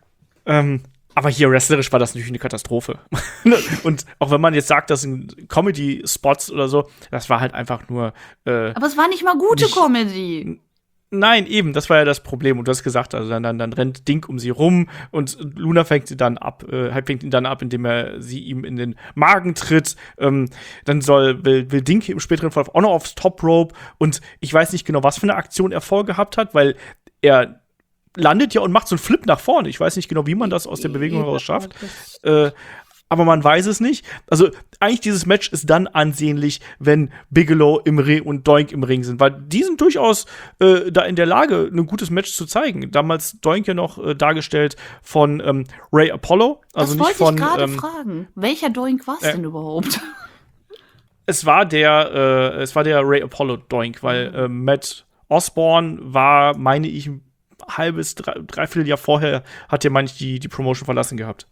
Aber hier wrestlerisch war das natürlich eine Katastrophe. Und auch wenn man jetzt sagt, das sind Comedy-Spots oder so, das war halt einfach nur Aber es war nicht mal gute Comedy. Nein, eben, das war ja das Problem. Und du hast gesagt, also dann rennt Dink um sie rum und Luna fängt ihn dann ab, indem er sie ihm in den Magen tritt. Dann will Dink im späteren Verlauf auch noch aufs Top Rope. Und ich weiß nicht genau, was für eine Aktion er vorgehabt hat, weil er landet ja und macht so einen Flip nach vorne. Ich weiß nicht genau, wie man das aus der Bewegung heraus schafft. Aber man weiß es nicht. Also eigentlich dieses Match ist dann ansehnlich, wenn Bigelow im Ring und Doink im Ring sind, weil die sind durchaus da in der Lage, ein gutes Match zu zeigen. Damals Doink ja noch dargestellt von Ray Apollo. Also das nicht wollte von. Ich gerade fragen. Welcher Doink war es denn überhaupt? Es war der Ray Apollo Doink, weil Matt Osborne war, meine ich, ein halbes, dreiviertel Jahr vorher hat er, meine ich, die Promotion verlassen gehabt.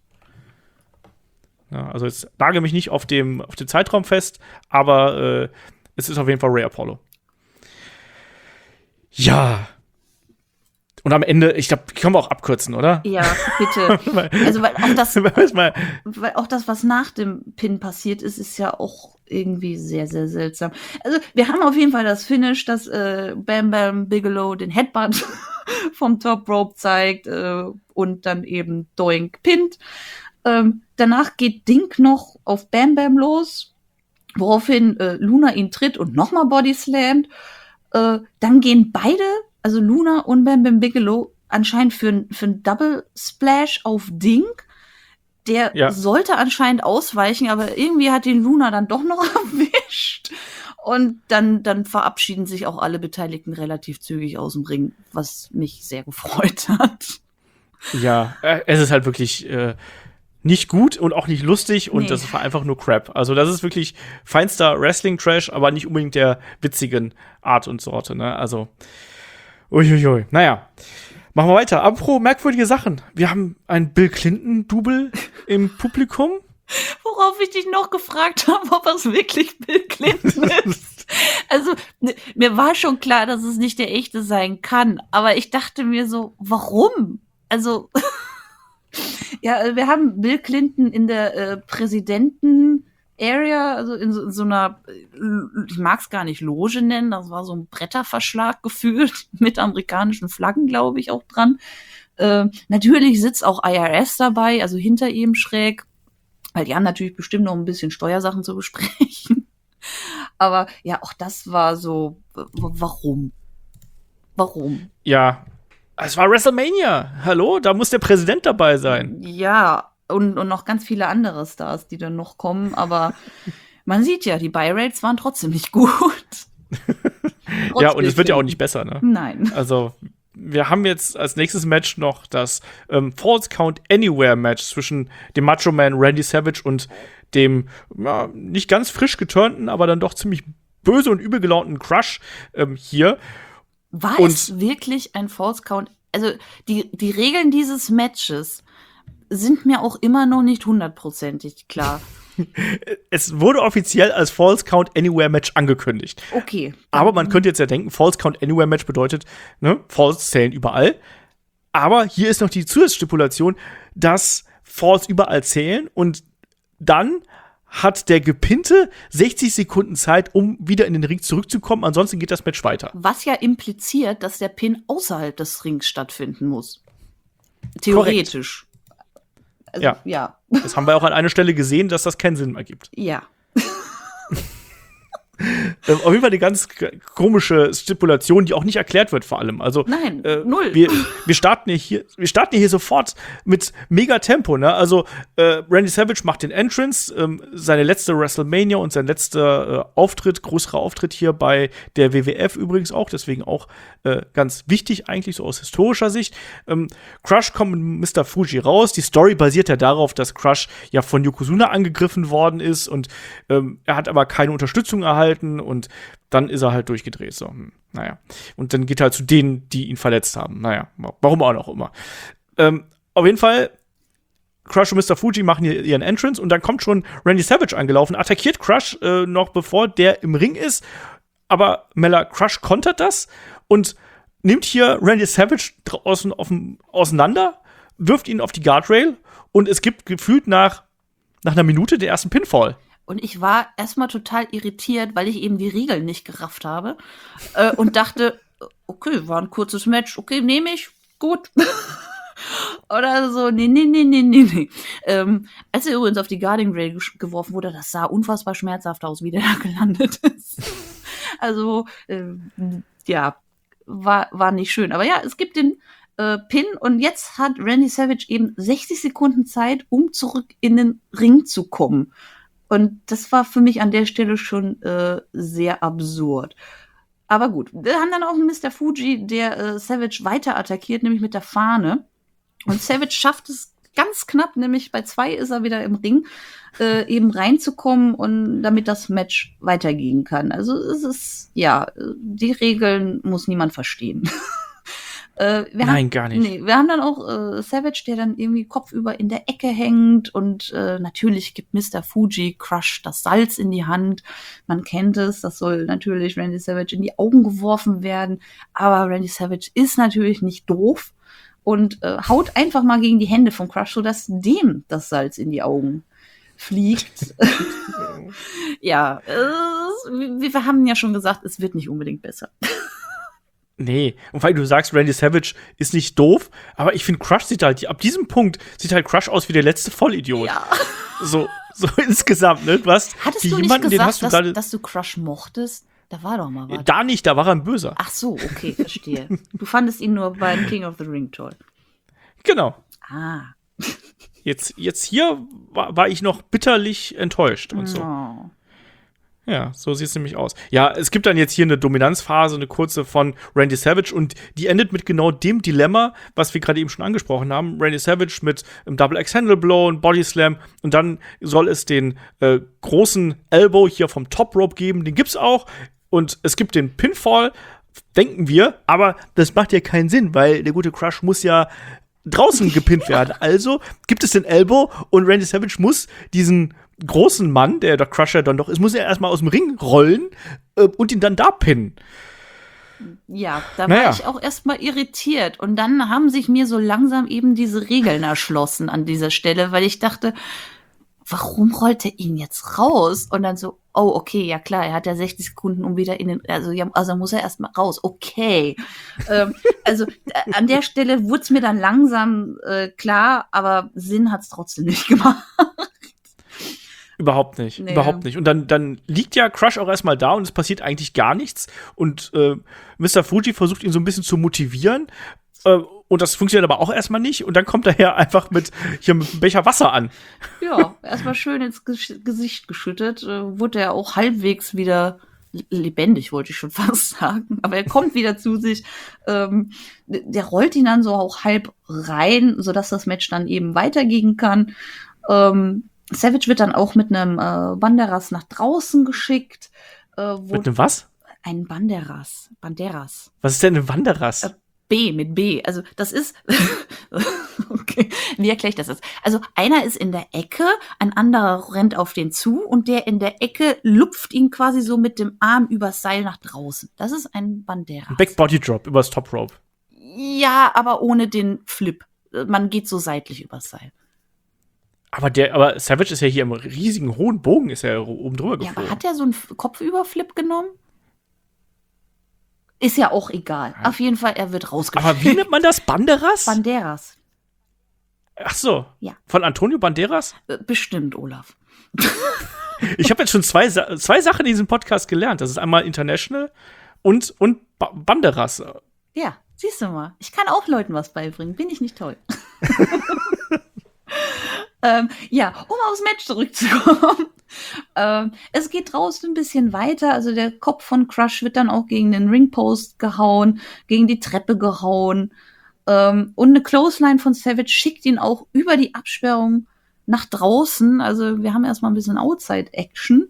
Ja, also jetzt lage mich nicht auf dem Zeitraum fest, aber es ist auf jeden Fall Ray Apollo. Ja. Und am Ende, ich glaube, können wir auch abkürzen, oder? Ja, bitte. Also weil auch das, was nach dem Pin passiert ist, ist ja auch irgendwie sehr, sehr seltsam. Also wir haben auf jeden Fall das Finish, dass Bam Bam Bigelow den Headbutt vom Top Rope zeigt und dann eben Doink pinnt. Danach geht Dink noch auf Bam Bam los, woraufhin Luna ihn tritt und nochmal bodyslammt. Dann gehen beide, also Luna und Bam Bam Bigelow, anscheinend für ein Double Splash auf Dink. Der sollte anscheinend ausweichen, aber irgendwie hat ihn Luna dann doch noch erwischt. Und dann verabschieden sich auch alle Beteiligten relativ zügig aus dem Ring, was mich sehr gefreut hat. Ja, es ist halt wirklich nicht gut und auch nicht lustig und das war einfach nur Crap. Also das ist wirklich feinster Wrestling-Trash, aber nicht unbedingt der witzigen Art und Sorte, ne? Also, uiuiui. Naja, machen wir weiter. Apropos merkwürdige Sachen. Wir haben ein Bill Clinton-Double im Publikum. Worauf ich dich noch gefragt habe, ob es wirklich Bill Clinton ist. Also, mir war schon klar, dass es nicht der echte sein kann, aber ich dachte mir so, warum? Also, ja, wir haben Bill Clinton in der Präsidenten-Area, also in so einer, ich mag es gar nicht Loge nennen, das war so ein Bretterverschlag gefühlt, mit amerikanischen Flaggen, glaube ich, auch dran. Natürlich sitzt auch IRS dabei, also hinter ihm schräg, weil die haben natürlich bestimmt noch ein bisschen Steuersachen zu besprechen. Aber ja, auch das war so, warum? Warum? Ja, es war WrestleMania. Hallo, da muss der Präsident dabei sein. Ja, und noch ganz viele andere Stars, die dann noch kommen. Aber man sieht ja, die Buy-Rates waren trotzdem nicht gut. Ja, und es wird ja auch nicht besser, ne? Nein. Also, wir haben jetzt als nächstes Match noch das Falls Count Anywhere Match zwischen dem Macho Man Randy Savage und dem nicht ganz frisch geturnten, aber dann doch ziemlich böse und übel gelaunten Crush hier. War es wirklich ein Falls Count Also die Regeln dieses Matches sind mir auch immer noch nicht 100%ig klar. Es wurde offiziell als False Count Anywhere Match angekündigt. Okay. Aber man könnte jetzt ja denken, False Count Anywhere Match bedeutet, ne, Falls zählen überall. Aber hier ist noch die Zusatzstipulation, dass Falls überall zählen und dann hat der Gepinte 60 Sekunden Zeit, um wieder in den Ring zurückzukommen. Ansonsten geht das Match weiter. Was ja impliziert, dass der Pin außerhalb des Rings stattfinden muss. Theoretisch. Also, ja. Das haben wir auch an einer Stelle gesehen, dass das keinen Sinn ergibt. Ja. Auf jeden Fall eine ganz komische Stipulation, die auch nicht erklärt wird, vor allem. Also, Nein, null. Wir starten hier sofort mit mega Tempo, ne? Also, Randy Savage macht den Entrance, seine letzte WrestleMania und sein letzter größerer Auftritt hier bei der WWF übrigens auch, deswegen auch ganz wichtig eigentlich, so aus historischer Sicht. Crush kommt mit Mr. Fuji raus. Die Story basiert ja darauf, dass Crush ja von Yokozuna angegriffen worden ist und er hat aber keine Unterstützung erhalten und dann ist er halt durchgedreht. So, naja. Und dann geht er halt zu denen, die ihn verletzt haben. Naja, warum auch noch immer. Auf jeden Fall, Crush und Mr. Fuji machen hier ihren Entrance und dann kommt schon Randy Savage angelaufen, attackiert Crush noch bevor der im Ring ist, aber Crush kontert das und nimmt hier Randy Savage draußen auseinander, wirft ihn auf die Guardrail und es gibt gefühlt nach einer Minute den ersten Pinfall. Und ich war erstmal total irritiert, weil ich eben die Regeln nicht gerafft habe und dachte, okay, war ein kurzes Match, okay, nehme ich, gut. Oder so, nee. Als er übrigens auf die Guarding Rail geworfen wurde, das sah unfassbar schmerzhaft aus, wie der da gelandet ist. Also, ja, war nicht schön. Aber ja, es gibt den Pin und jetzt hat Randy Savage eben 60 Sekunden Zeit, um zurück in den Ring zu kommen. Und das war für mich an der Stelle schon sehr absurd. Aber gut, wir haben dann auch einen Mr. Fuji, der Savage weiter attackiert, nämlich mit der Fahne. Und Savage schafft es ganz knapp, nämlich bei 2 ist er wieder im Ring, eben reinzukommen und damit das Match weitergehen kann. Also es ist, ja, die Regeln muss niemand verstehen. Nein, gar nicht. Nee, wir haben dann auch Savage, der dann irgendwie kopfüber in der Ecke hängt und natürlich gibt Mr. Fuji Crush das Salz in die Hand. Man kennt es, das soll natürlich Randy Savage in die Augen geworfen werden, aber Randy Savage ist natürlich nicht doof und haut einfach mal gegen die Hände von Crush, sodass dem das Salz in die Augen fliegt. Ja, wir haben ja schon gesagt, es wird nicht unbedingt besser. Nee, und weil du sagst, Randy Savage ist nicht doof, aber ich finde, Crush ab diesem Punkt sieht halt Crush aus wie der letzte Vollidiot. Ja. So insgesamt, ne? Hattest du nicht gesagt, dass du Crush mochtest? Da war doch mal was. Da nicht, da war er ein Böser. Ach so, okay, verstehe. Du fandest ihn nur beim King of the Ring toll. Genau. Ah. Jetzt hier war ich noch bitterlich enttäuscht und so. Oh. Ja, so sieht es nämlich aus. Ja, es gibt dann jetzt hier eine Dominanzphase, eine kurze von Randy Savage und die endet mit genau dem Dilemma, was wir gerade eben schon angesprochen haben. Randy Savage mit einem Double Axe Handle Blow, einem Body Slam und dann soll es den großen Elbow hier vom Top Rope geben, den gibt's auch und es gibt den Pinfall, denken wir, aber das macht ja keinen Sinn, weil der gute Crush muss ja draußen gepinnt werden. Also gibt es den Elbow und Randy Savage muss diesen großen Mann, der Crusher dann doch ist, muss er erstmal aus dem Ring rollen und ihn dann da pinnen. Ja, da war ich auch erstmal irritiert. Und dann haben sich mir so langsam eben diese Regeln erschlossen an dieser Stelle, weil ich dachte, warum rollt er ihn jetzt raus? Und dann so, oh, okay, ja klar, er hat ja 60 Sekunden, um wieder also muss er erstmal raus. Okay. Also an der Stelle wurde es mir dann langsam klar, aber Sinn hat es trotzdem nicht gemacht. Überhaupt nicht, nee. Überhaupt nicht. Und dann liegt ja Crush auch erstmal da und es passiert eigentlich gar nichts. Und Mr. Fuji versucht ihn so ein bisschen zu motivieren. Und das funktioniert aber auch erstmal nicht. Und dann kommt er her einfach mit einem Becher Wasser an. Ja, erstmal schön ins Gesicht geschüttet. Wurde er auch halbwegs wieder lebendig, wollte ich schon fast sagen. Aber er kommt wieder zu sich. Der rollt ihn dann so auch halb rein, sodass das Match dann eben weitergehen kann. Savage wird dann auch mit einem Banderas nach draußen geschickt. Mit einem was? Ein Banderas. Was ist denn ein Banderas? mit B. Also das ist, okay, wie erkläre ich das jetzt? Also einer ist in der Ecke, ein anderer rennt auf den zu und der in der Ecke lupft ihn quasi so mit dem Arm übers Seil nach draußen. Das ist ein Banderas. Ein Back-Body Drop übers Top Rope. Ja, aber ohne den Flip. Man geht so seitlich übers Seil. Aber Savage ist ja hier im riesigen hohen Bogen, ist er oben drüber geflogen. Ja, aber hat er so einen Kopfüberflip genommen? Ist ja auch egal. Ja. Auf jeden Fall, er wird rausgeschickt. Aber wie nennt man das? Banderas? Banderas. Ach so. Ja. Von Antonio Banderas? Bestimmt, Olaf. Ich habe jetzt schon zwei Sachen in diesem Podcast gelernt. Das ist einmal International und Banderas. Ja, siehst du mal. Ich kann auch Leuten was beibringen. Bin ich nicht toll? Ja, um aufs Match zurückzukommen. Es geht draußen ein bisschen weiter. Also der Kopf von Crush wird dann auch gegen den Ringpost gehauen, gegen die Treppe gehauen. Und eine Clothesline von Savage schickt ihn auch über die Absperrung nach draußen. Also wir haben erstmal ein bisschen Outside-Action.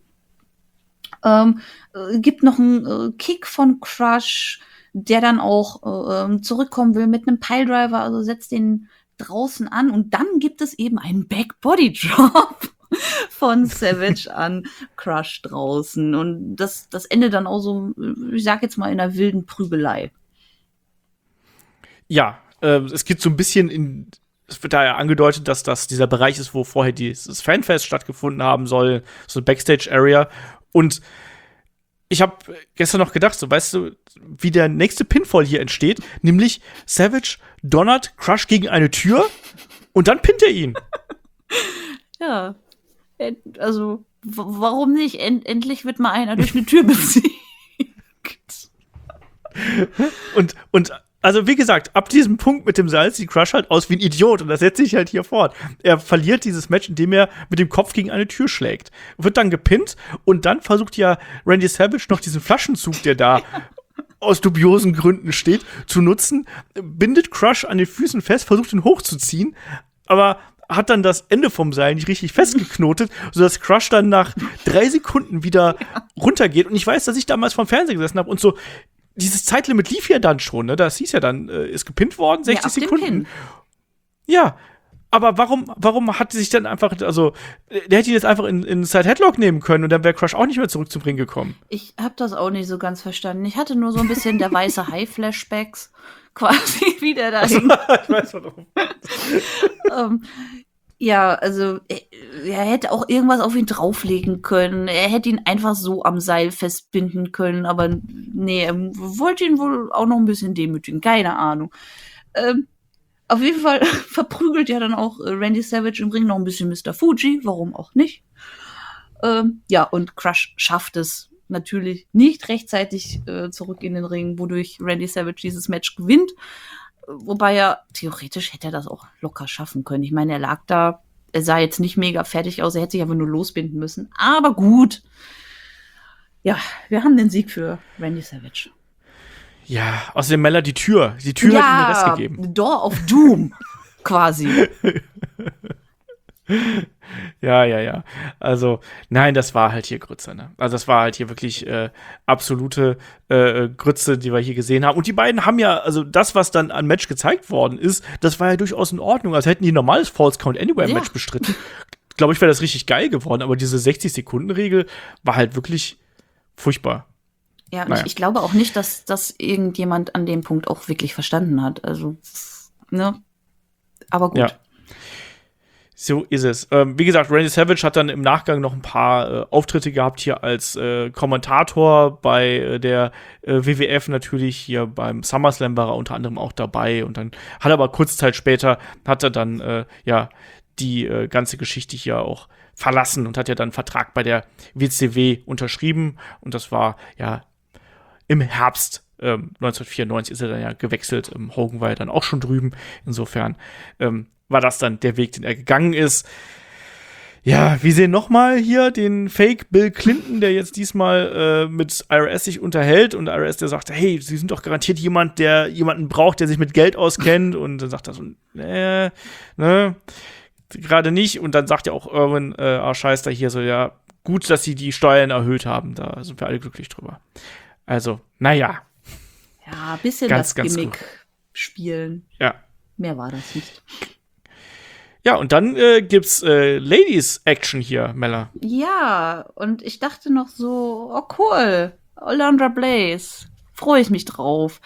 Gibt noch einen Kick von Crush, der dann auch zurückkommen will mit einem Piledriver. Also setzt den draußen an. Und dann gibt es eben einen Back-Body-Drop von Savage an Crush draußen. Und das endet dann auch so, ich sag jetzt mal, in einer wilden Prügelei. Ja, es geht so ein bisschen es wird da ja angedeutet, dass das dieser Bereich ist, wo vorher dieses Fanfest stattgefunden haben soll, so eine Backstage-Area. Und ich habe gestern noch gedacht, so, weißt du, wie der nächste Pinfall hier entsteht, nämlich Savage donnert Crush gegen eine Tür und dann pinnt er ihn. Ja, also warum nicht? Endlich wird mal einer durch eine Tür besiegt. Und also wie gesagt, ab diesem Punkt mit dem Seil sieht Crush halt aus wie ein Idiot und das setzt sich halt hier fort. Er verliert dieses Match, indem er mit dem Kopf gegen eine Tür schlägt. Wird dann gepinnt und dann versucht ja Randy Savage noch diesen Flaschenzug, der da aus dubiosen Gründen steht, zu nutzen, bindet Crush an den Füßen fest, versucht ihn hochzuziehen, aber hat dann das Ende vom Seil nicht richtig festgeknotet, sodass Crush dann nach 3 Sekunden wieder runtergeht. Und ich weiß, dass ich damals vom Fernseher gesessen habe und so, dieses Zeitlimit lief ja dann schon, ne? Das hieß ja dann, ist gepinnt worden, 60 Sekunden. Ja, aber warum hat sich dann einfach, also, der hätte ihn jetzt einfach in Side Headlock nehmen können und dann wäre Crush auch nicht mehr zurück zum Ring gekommen. Ich habe das auch nicht so ganz verstanden. Ich hatte nur so ein bisschen der weiße Hai-Flashbacks, quasi, wie der da hing. Ich weiß warum. Ja, also er hätte auch irgendwas auf ihn drauflegen können. Er hätte ihn einfach so am Seil festbinden können, aber nee, er wollte ihn wohl auch noch ein bisschen demütigen. Keine Ahnung. Auf jeden Fall verprügelt ja dann auch Randy Savage im Ring noch ein bisschen Mr. Fuji. Warum auch nicht? Ja, und Crush schafft es natürlich nicht rechtzeitig zurück in den Ring, wodurch Randy Savage dieses Match gewinnt. Wobei theoretisch hätte er das auch locker schaffen können. Ich meine, er sah jetzt nicht mega fertig aus, er hätte sich aber nur losbinden müssen. Aber gut. Ja, wir haben den Sieg für Randy Savage. Ja, außerdem Mella die Tür. Die Tür hat ihm den Rest gegeben. Door of Doom, quasi. Ja. Also, nein, das war halt hier Grütze, ne? Also, das war halt hier wirklich absolute Grütze, die wir hier gesehen haben. Und die beiden haben ja, also das, was dann an Match gezeigt worden ist, das war ja durchaus in Ordnung. Also hätten die ein normales Falls Count Anywhere Match bestritten. Glaube ich, wäre das richtig geil geworden. Aber diese 60-Sekunden-Regel war halt wirklich furchtbar. Ja, und ich glaube auch nicht, dass das irgendjemand an dem Punkt auch wirklich verstanden hat. Also, ne? Aber gut. Ja. So ist es. Wie gesagt, Randy Savage hat dann im Nachgang noch ein paar Auftritte gehabt hier als Kommentator bei der WWF natürlich. Hier beim SummerSlam war er unter anderem auch dabei. Und dann hat er aber kurze Zeit später, die ganze Geschichte hier auch verlassen und hat ja dann einen Vertrag bei der WCW unterschrieben. Und das war ja im Herbst 1994 ist er dann ja gewechselt. Hogan war ja dann auch schon drüben. Insofern war das dann der Weg, den er gegangen ist. Ja, wir sehen nochmal hier den Fake Bill Clinton, der jetzt diesmal mit IRS sich unterhält und IRS, der sagt, hey, Sie sind doch garantiert jemand, der jemanden braucht, der sich mit Geld auskennt. Und dann sagt er so, ne, gerade nicht. Und dann sagt ja auch Irwin, scheiß hier so, ja, gut, dass Sie die Steuern erhöht haben. Da sind wir alle glücklich drüber. Also, naja. Ja, ein bisschen ganz das Gimmick spielen. Ja. Mehr war das nicht. Ja, und dann gibt's Ladies-Action hier, Mella. Ja, und ich dachte noch so, oh cool, Alundra Blaze, freue ich mich drauf.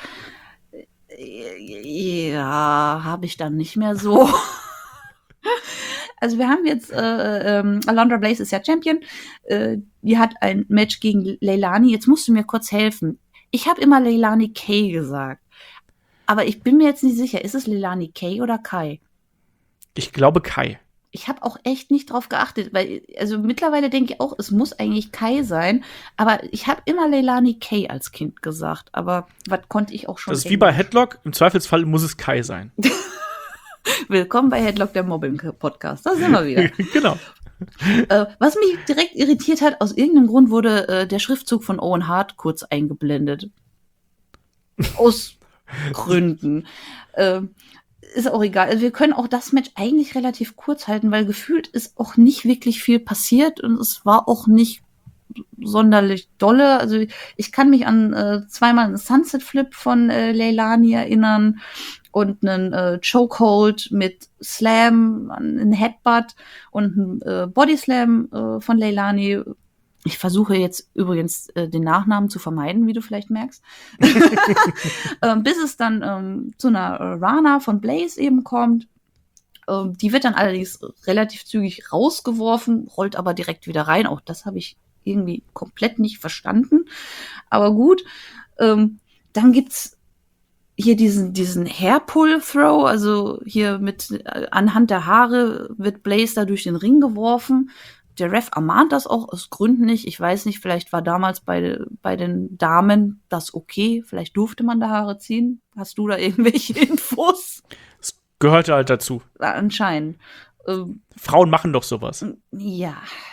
Ja, habe ich dann nicht mehr so. Also wir haben jetzt, Alundra Blaze ist ja Champion, die hat ein Match gegen Leilani. Jetzt musst du mir kurz helfen. Ich habe immer Leilani Kay gesagt, aber ich bin mir jetzt nicht sicher, ist es Leilani Kay oder Kai? Ich glaube Kai. Ich habe auch echt nicht drauf geachtet, weil, also mittlerweile denke ich auch, es muss eigentlich Kai sein, aber ich habe immer Leilani Kay als Kind gesagt, aber was konnte ich auch schon. Das ist wie bei Headlock, im Zweifelsfall muss es Kai sein. Willkommen bei Headlock, der Mobbing-Podcast, da sind wir wieder. Genau. Was mich direkt irritiert hat, aus irgendeinem Grund wurde der Schriftzug von Owen Hart kurz eingeblendet. Aus Gründen. Ist auch egal. Also wir können auch das Match eigentlich relativ kurz halten, weil gefühlt ist auch nicht wirklich viel passiert und es war auch nicht sonderlich dolle. Also ich kann mich an zweimal einen Sunset Flip von Leilani erinnern und einen Chokehold mit Slam, einen Headbutt und einen Body Slam von Leilani. Ich versuche jetzt übrigens den Nachnamen zu vermeiden, wie du vielleicht merkst. Bis es dann zu einer Rana von Blaze eben kommt. Die wird dann allerdings relativ zügig rausgeworfen, rollt aber direkt wieder rein. Auch das habe ich irgendwie komplett nicht verstanden. Aber gut. Dann gibt's hier diesen Hairpull-Throw, also hier mit anhand der Haare wird Blaze da durch den Ring geworfen. Der Ref ermahnt das auch aus Gründen nicht. Ich weiß nicht, vielleicht war damals bei den Damen das okay. Vielleicht durfte man da Haare ziehen. Hast du da irgendwelche Infos? Das gehörte halt dazu. Anscheinend. Frauen machen doch sowas. Ja.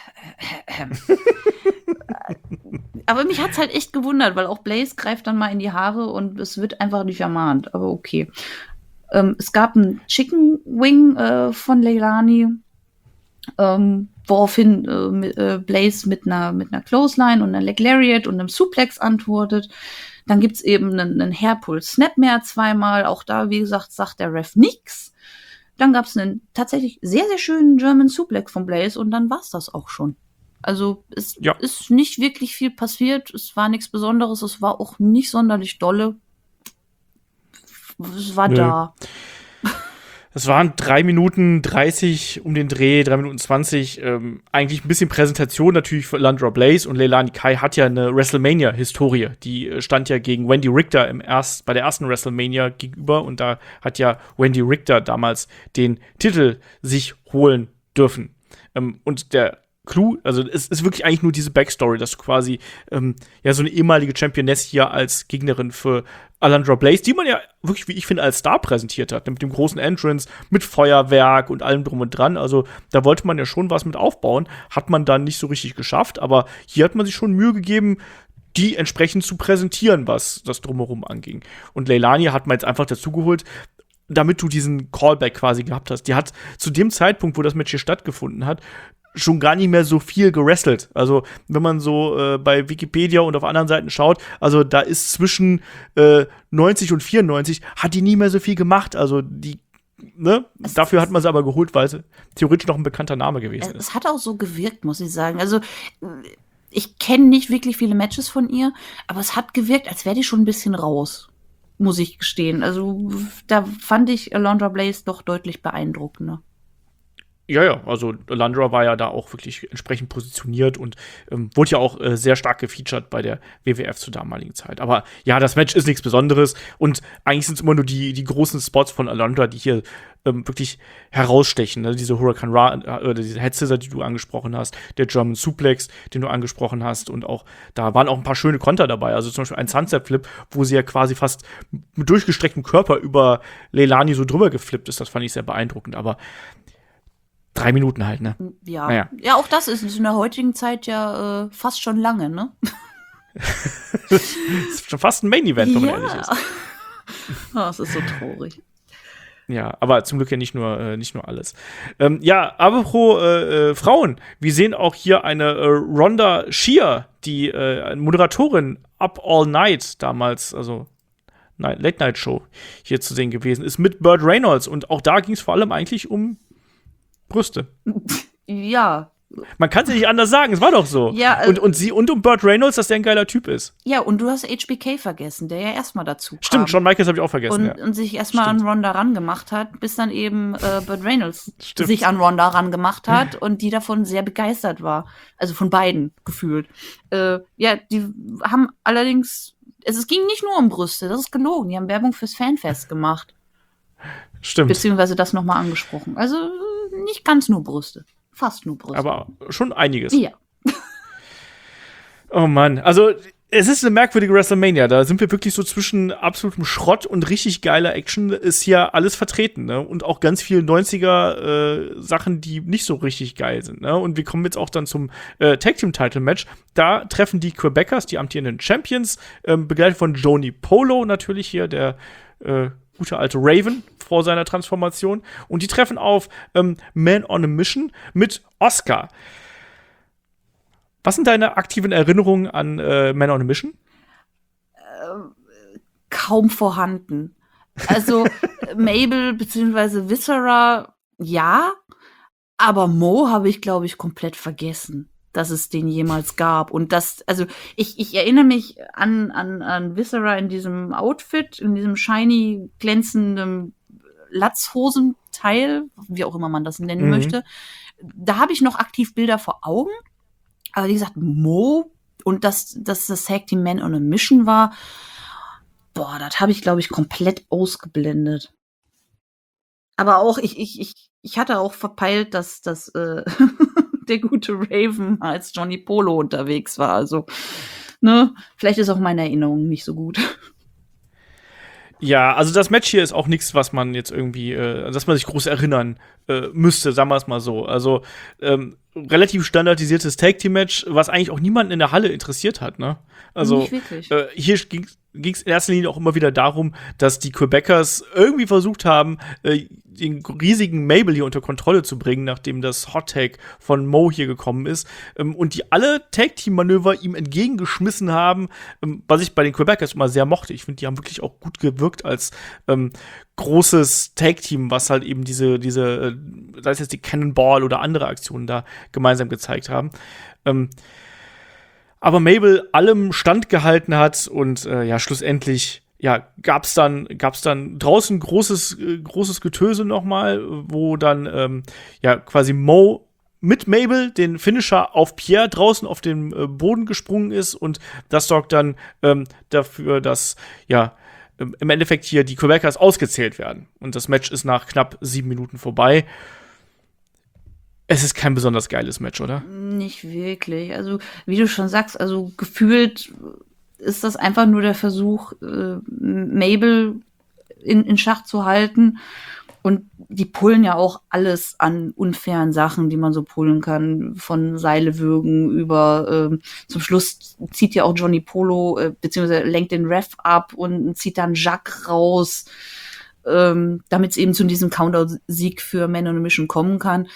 Aber mich hat's halt echt gewundert, weil auch Blaze greift dann mal in die Haare und es wird einfach nicht ermahnt. Aber okay. Es gab einen Chicken Wing von Leilani. Woraufhin Blaze mit einer Clothesline und einer Leg Lariat und einem Suplex antwortet. Dann gibt's eben einen Hairpull Snapmare zweimal. Auch da, wie gesagt, sagt der Ref nix. Dann gab's einen tatsächlich sehr, sehr schönen German Suplex von Blaze und dann war's das auch schon. Also es ist nicht wirklich viel passiert. Es war nichts Besonderes. Es war auch nicht sonderlich dolle. Es war da. Das waren 3 Minuten 30 um den Dreh, 3 Minuten 20. Eigentlich ein bisschen Präsentation natürlich für Alundra Blaze. Und Leilani Kai hat ja eine WrestleMania-Historie. Die stand ja gegen Wendy Richter bei der ersten WrestleMania gegenüber. Und da hat ja Wendy Richter damals den Titel sich holen dürfen. Und der Clou, also es ist wirklich eigentlich nur diese Backstory, dass du quasi so eine ehemalige Championess hier als Gegnerin für Alundra Blaze, die man ja wirklich, wie ich finde, als Star präsentiert hat, mit dem großen Entrance, mit Feuerwerk und allem drum und dran. Also da wollte man ja schon was mit aufbauen, hat man dann nicht so richtig geschafft, aber hier hat man sich schon Mühe gegeben, die entsprechend zu präsentieren, was das Drumherum anging. Und Leilani hat man jetzt einfach dazugeholt, damit du diesen Callback quasi gehabt hast. Die hat zu dem Zeitpunkt, wo das Match hier stattgefunden hat, schon gar nicht mehr so viel gewrestelt. Also, wenn man so bei Wikipedia und auf anderen Seiten schaut, also da ist zwischen 90 und 94 hat die nie mehr so viel gemacht. Also, dafür hat man sie aber geholt, weil sie theoretisch noch ein bekannter Name gewesen ist. Es hat auch so gewirkt, muss ich sagen. Also, ich kenne nicht wirklich viele Matches von ihr, aber es hat gewirkt, als wäre die schon ein bisschen raus, muss ich gestehen. Also, da fand ich Alundra Blaze doch deutlich beeindruckender. Ja, also Alundra war ja da auch wirklich entsprechend positioniert und wurde ja auch sehr stark gefeatured bei der WWF zur damaligen Zeit. Aber ja, das Match ist nichts Besonderes und eigentlich sind es immer nur die großen Spots von Alundra, die hier wirklich herausstechen. Ne? Diese Hurricane Ra diese Head Scissor, die du angesprochen hast, der German Suplex, den du angesprochen hast und auch, da waren auch ein paar schöne Konter dabei. Also zum Beispiel ein Sunset Flip, wo sie ja quasi fast mit durchgestrecktem Körper über Leilani so drüber geflippt ist. Das fand ich sehr beeindruckend, aber 3 Minuten halt, ne? Ja. Naja. Ja, auch das ist in der heutigen Zeit ja fast schon lange, ne? Das ist schon fast ein Main-Event, wenn man ehrlich ist. Oh, es ist so traurig. Ja, aber zum Glück ja nicht nur alles. Apropos Frauen. Wir sehen auch hier eine Rhonda Shear, die Moderatorin Up All Night damals, also Late-Night-Show hier zu sehen gewesen ist, mit Burt Reynolds. Und auch da ging es vor allem eigentlich um Brüste. Ja. Man kann es nicht anders sagen, es war doch so. Ja, und um Burt Reynolds, dass der ein geiler Typ ist. Ja, und du hast HBK vergessen, der ja erstmal dazu kam. Stimmt, Shawn Michaels habe ich auch vergessen. Und sich erstmal an Ronda rangemacht hat, bis dann eben Burt Reynolds sich an Ronda rangemacht hat und die davon sehr begeistert war. Also von beiden gefühlt. Ja, die haben allerdings, es ging nicht nur um Brüste, das ist gelogen. Die haben Werbung fürs Fanfest gemacht. Stimmt. Beziehungsweise das nochmal angesprochen. Also nicht ganz nur Brüste. Fast nur Brüste. Aber schon einiges. Ja. Oh Mann, also es ist eine merkwürdige WrestleMania. Da sind wir wirklich so zwischen absolutem Schrott und richtig geiler Action ist hier alles vertreten, ne? Und auch ganz viele 90er Sachen, die nicht so richtig geil sind, ne? Und wir kommen jetzt auch dann zum Tag Team Title Match. Da treffen die Quebecers, die amtierenden Champions, begleitet von Johnny Polo natürlich hier, der gute alte Raven vor seiner Transformation. Und die treffen auf Man on a Mission mit Oscar. Was sind deine aktiven Erinnerungen an Man on a Mission? Kaum vorhanden. Also Mabel bzw. Viscera, ja, aber Mo habe ich, glaube ich, komplett vergessen, dass es den jemals gab. Und das, also ich erinnere mich an Viscera in diesem Outfit, in diesem shiny, glänzenden Latzhosenteil, wie auch immer man das nennen möchte. Da habe ich noch aktiv Bilder vor Augen. Aber wie gesagt, Mo und dass das Tag Team Man on a Mission war, boah, das habe ich, glaube ich, komplett ausgeblendet. Aber auch, ich hatte auch verpeilt, dass der gute Raven als Johnny Polo unterwegs war. Also, ne, vielleicht ist auch meine Erinnerung nicht so gut. Ja, also das Match hier ist auch nichts, was man jetzt irgendwie, dass man sich groß erinnern müsste, sagen wir es mal so. Also relativ standardisiertes Tag-Team-Match, was eigentlich auch niemanden in der Halle interessiert hat, ne? Also nicht wirklich. Hier ging es in erster Linie auch immer wieder darum, dass die Quebecers irgendwie versucht haben, den riesigen Mabel hier unter Kontrolle zu bringen, nachdem das Hot Tag von Mo hier gekommen ist. Und die alle Tag-Team-Manöver ihm entgegengeschmissen haben, was ich bei den Quebecers immer sehr mochte. Ich finde, die haben wirklich auch gut gewirkt als großes Tag-Team, was halt eben diese sei es jetzt die Cannonball oder andere Aktionen da gemeinsam gezeigt haben. Aber Mabel allem standgehalten hat und ja, schlussendlich ja, gab's dann draußen großes Getöse nochmal, wo dann ja quasi Mo mit Mabel den Finisher auf Pierre draußen auf den Boden gesprungen ist und das sorgt dann dafür, dass ja im Endeffekt hier die Quebecers ausgezählt werden. Und das Match ist nach knapp 7 Minuten vorbei. Es ist kein besonders geiles Match, oder? Nicht wirklich. Also, wie du schon sagst, also gefühlt ist das einfach nur der Versuch, Mabel in Schach zu halten. Und die pullen ja auch alles an unfairen Sachen, die man so pullen kann. Von Seile würgen über, zum Schluss zieht ja auch Johnny Polo, beziehungsweise lenkt den Ref ab und zieht dann Jacques raus, damit es eben zu diesem Countdown-Sieg für Man on a Mission kommen kann.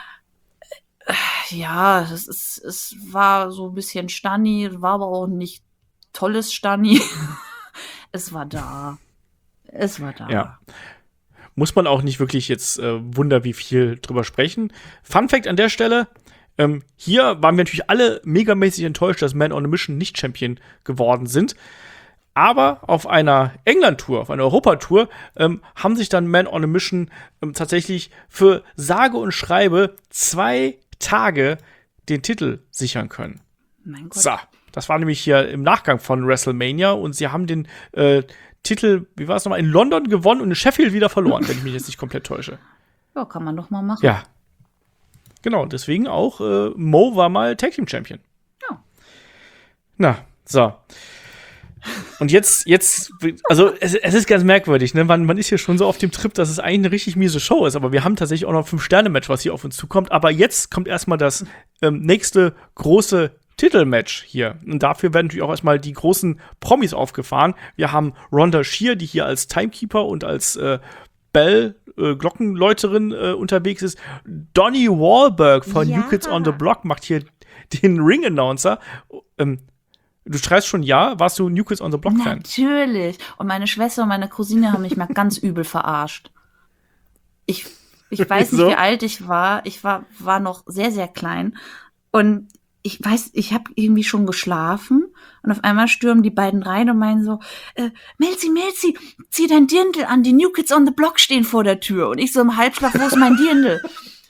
Ja, es war so ein bisschen Stani, war aber auch nicht tolles Stani. Es war da. Ja. Muss man auch nicht wirklich jetzt wundern, wie viel drüber sprechen. Fun Fact an der Stelle, hier waren wir natürlich alle megamäßig enttäuscht, dass Man on a Mission nicht Champion geworden sind. Aber auf einer England-Tour, auf einer Europatour, haben sich dann Man on a Mission tatsächlich für sage und schreibe 2 Tage den Titel sichern können. Mein Gott. So, das war nämlich hier im Nachgang von WrestleMania und sie haben den Titel, wie war es nochmal, in London gewonnen und in Sheffield wieder verloren, wenn ich mich jetzt nicht komplett täusche. Ja, kann man doch mal machen. Ja. Genau, deswegen auch Mo war mal Tag Team Champion. Ja. Na, so. Und jetzt, also es ist ganz merkwürdig, ne? Man ist hier schon so auf dem Trip, dass es eigentlich eine richtig miese Show ist, aber wir haben tatsächlich auch noch ein 5-Sterne-Match, was hier auf uns zukommt. Aber jetzt kommt erstmal das nächste große Titelmatch hier. Und dafür werden natürlich auch erstmal die großen Promis aufgefahren. Wir haben Rhonda Shear, die hier als Timekeeper und als Bell, Glockenläuterin unterwegs ist. Donnie Wahlberg von New Kids on the Block macht hier den Ring-Announcer. Du schreist schon ja, warst du New Kids on the Block Fan? Natürlich. Und meine Schwester und meine Cousine haben mich mal ganz übel verarscht. Ich weiß nicht, So? wie alt ich war. Ich war noch sehr, sehr klein. Und ich weiß, ich habe irgendwie schon geschlafen. Und auf einmal stürmen die beiden rein und meinen so, Melzi, zieh dein Dirndl an. Die New Kids on the Block stehen vor der Tür. Und ich so im Halbschlaf, wo ist mein Dirndl?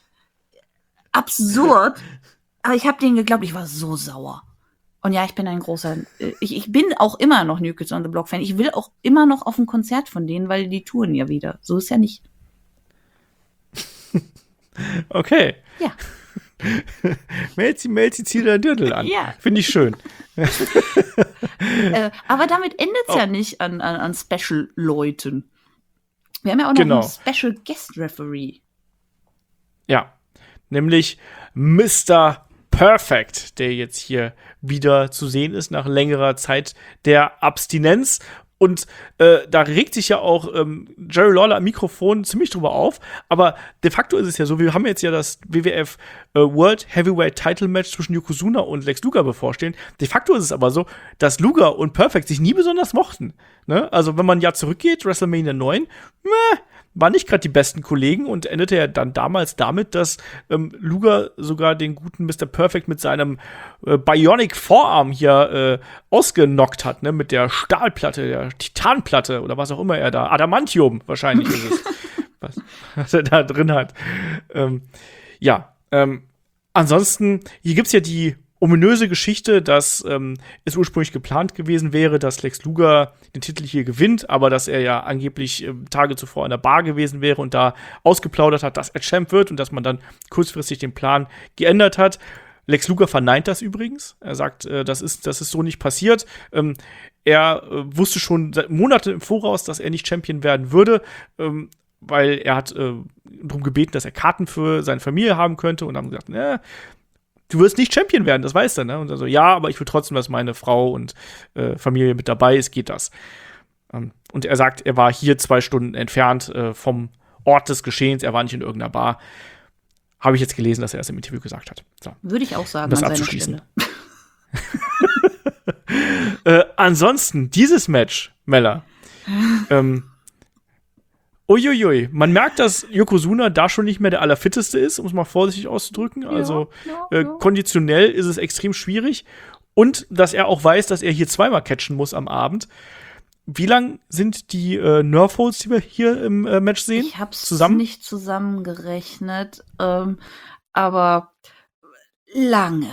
Absurd. Aber ich habe denen geglaubt, ich war so sauer. Und ja, ich bin ein großer, ich bin auch immer noch New Kids on the Block Fan. Ich will auch immer noch auf ein Konzert von denen, weil die touren ja wieder. So ist ja nicht. Okay. Ja. Melzi, zieh dein Dirndl an. Ja. Finde ich schön. Aber damit endet es ja nicht an Special-Leuten. Wir haben ja auch noch Genau. einen Special Guest Referee. Ja. Nämlich Mr. Perfect, der jetzt hier wieder zu sehen ist nach längerer Zeit der Abstinenz. Und da regt sich ja auch Jerry Lawler am Mikrofon ziemlich drüber auf. Aber de facto ist es ja so, wir haben jetzt ja das WWF World Heavyweight Title Match zwischen Yokozuna und Lex Luger bevorstehen. De facto ist es aber so, dass Luger und Perfect sich nie besonders mochten. Ne? Also wenn man ein Jahr zurückgeht, WrestleMania 9, waren nicht gerade die besten Kollegen und endete ja dann damals damit, dass Luger sogar den guten Mr. Perfect mit seinem Bionic Vorarm hier ausgenockt hat, ne? Mit der Stahlplatte, der Titanplatte oder was auch immer er da, Adamantium wahrscheinlich ist es, was er da drin hat. Ansonsten, hier gibt's ja die ominöse Geschichte, dass es ursprünglich geplant gewesen wäre, dass Lex Luger den Titel hier gewinnt, aber dass er ja angeblich Tage zuvor in der Bar gewesen wäre und da ausgeplaudert hat, dass er Champ wird und dass man dann kurzfristig den Plan geändert hat. Lex Luger verneint das übrigens. Er sagt, das ist so nicht passiert. Er wusste schon seit Monaten im Voraus, dass er nicht Champion werden würde, weil er hat darum gebeten, dass er Karten für seine Familie haben könnte und haben gesagt, du wirst nicht Champion werden, das weißt du, ne? Und er so, ja, aber ich will trotzdem, dass meine Frau und Familie mit dabei ist, geht das. Und er sagt, er war hier 2 Stunden entfernt vom Ort des Geschehens, er war nicht in irgendeiner Bar. Habe ich jetzt gelesen, dass er es im Interview gesagt hat. So. Würde ich auch sagen, Um das an seiner abzuschließen. Stelle. Ansonsten, dieses Match, Mella, uiuiui, man merkt, dass Yokozuna da schon nicht mehr der Allerfitteste ist, um es mal vorsichtig auszudrücken. Also konditionell ist es extrem schwierig. Und dass er auch weiß, dass er hier zweimal catchen muss am Abend. Wie lang sind die Nerf-Holds, die wir hier im Match sehen? Ich hab's nicht zusammengerechnet, aber lange.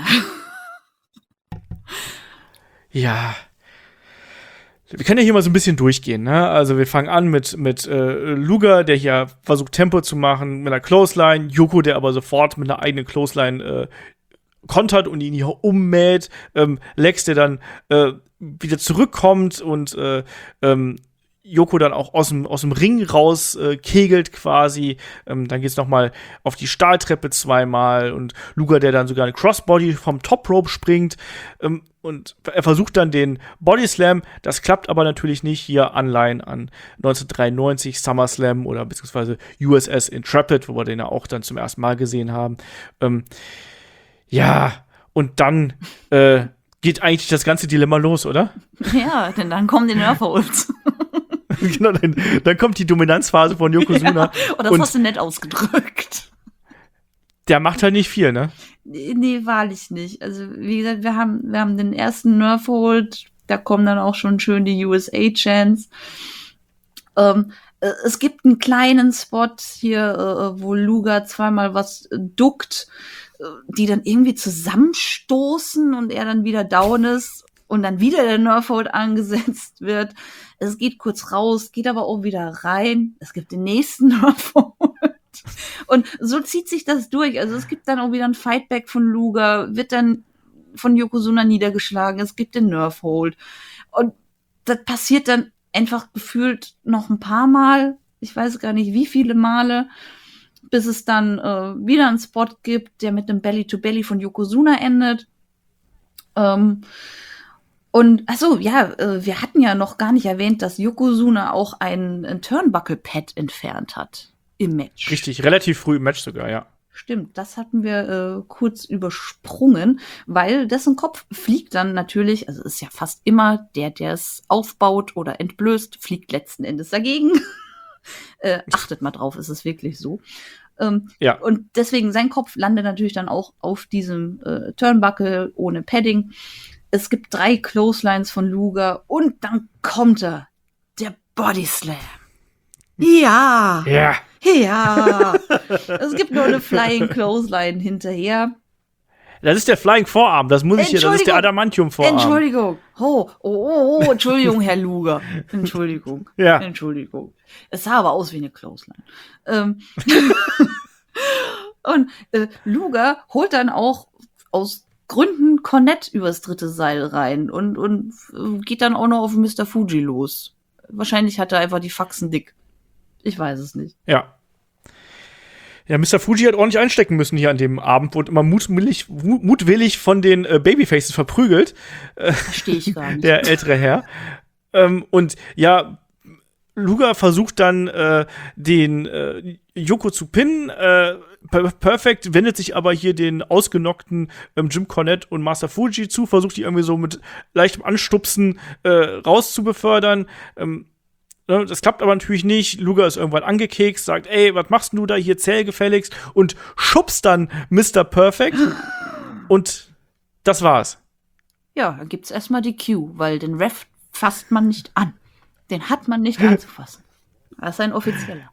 Ja. Wir können ja hier mal so ein bisschen durchgehen, ne? Also wir fangen an mit Luger, der hier versucht Tempo zu machen mit einer Clothesline, Yoko, der aber sofort mit einer eigenen Clothesline kontert und ihn hier ummäht, Lex, der dann wieder zurückkommt und Yoko dann auch aus dem Ring raus kegelt quasi. Dann geht's noch mal auf die Stahltreppe zweimal und Luger, der dann sogar eine Crossbody vom Top Rope springt. Und er versucht dann den Bodyslam. Das klappt aber natürlich nicht. Hier Anleihen an 1993 SummerSlam oder beziehungsweise USS Intrepid, wo wir den ja auch dann zum ersten Mal gesehen haben. Und dann geht eigentlich das ganze Dilemma los, oder? Ja, denn dann kommen die Nerf-Holds. Genau, dann kommt die Dominanzphase von Yokozuna. Ja, das hast du nett ausgedrückt. Der macht halt nicht viel, ne? Nee, wahrlich nicht. Also, wie gesagt, wir haben den ersten Nerf-Hold, da kommen dann auch schon schön die USA-Chants. Es gibt einen kleinen Spot hier, wo Luger zweimal was duckt, die dann irgendwie zusammenstoßen und er dann wieder down ist und dann wieder der Nerf-Hold angesetzt wird. Es geht kurz raus, geht aber auch wieder rein. Es gibt den nächsten Nerf-Hold. Und so zieht sich das durch. Also es gibt dann auch wieder ein Fightback von Luger, wird dann von Yokozuna niedergeschlagen. Es gibt den Nerf-Hold. Und das passiert dann einfach gefühlt noch ein paar Mal. Ich weiß gar nicht, wie viele Male, bis es dann wieder einen Spot gibt, der mit dem Belly-to-Belly von Yokozuna endet. Und wir hatten ja noch gar nicht erwähnt, dass Yokozuna auch ein Turnbuckle-Pad entfernt hat im Match. Richtig, relativ früh im Match sogar, ja. Stimmt, das hatten wir kurz übersprungen, weil dessen Kopf fliegt dann natürlich, also ist ja fast immer der es aufbaut oder entblößt, fliegt letzten Endes dagegen. Achtet mal drauf, ist es wirklich so. Ja. Und deswegen, sein Kopf landet natürlich dann auch auf diesem Turnbuckle ohne Padding. Es gibt 3 Clotheslines von Luger und dann kommt er, der Body Slam. Ja. Ja. Ja. Es gibt nur eine Flying Clothesline hinterher. Das ist der Flying Vorarm, das ist der Adamantium-Vorarm. Entschuldigung. Entschuldigung, Herr Luger. Entschuldigung. Ja. Entschuldigung. Es sah aber aus wie eine Clothesline. Und Luger holt dann auch aus Gründen Cornette übers 3. Seil rein und geht dann auch noch auf Mr. Fuji los. Wahrscheinlich hat er einfach die Faxen dick. Ich weiß es nicht. Ja. Ja, Mr. Fuji hat ordentlich einstecken müssen hier an dem Abend, wurde immer mutwillig von den Babyfaces verprügelt. Verstehe ich gar nicht. Der ältere Herr. Und ja, Luger versucht dann, den Yoko zu pinnen. Perfect wendet sich aber hier den ausgenockten Jim Cornette und Master Fuji zu, versucht die irgendwie so mit leichtem Anstupsen rauszubefördern. Das klappt aber natürlich nicht. Luger ist irgendwann angekekst, sagt, ey, was machst du da hier, zähl gefälligst, und schubst dann Mr. Perfect. Und das war's. Ja, dann gibt's erstmal die Cue, weil den Ref fasst man nicht an. Den hat man nicht anzufassen. Das ist ein offizieller.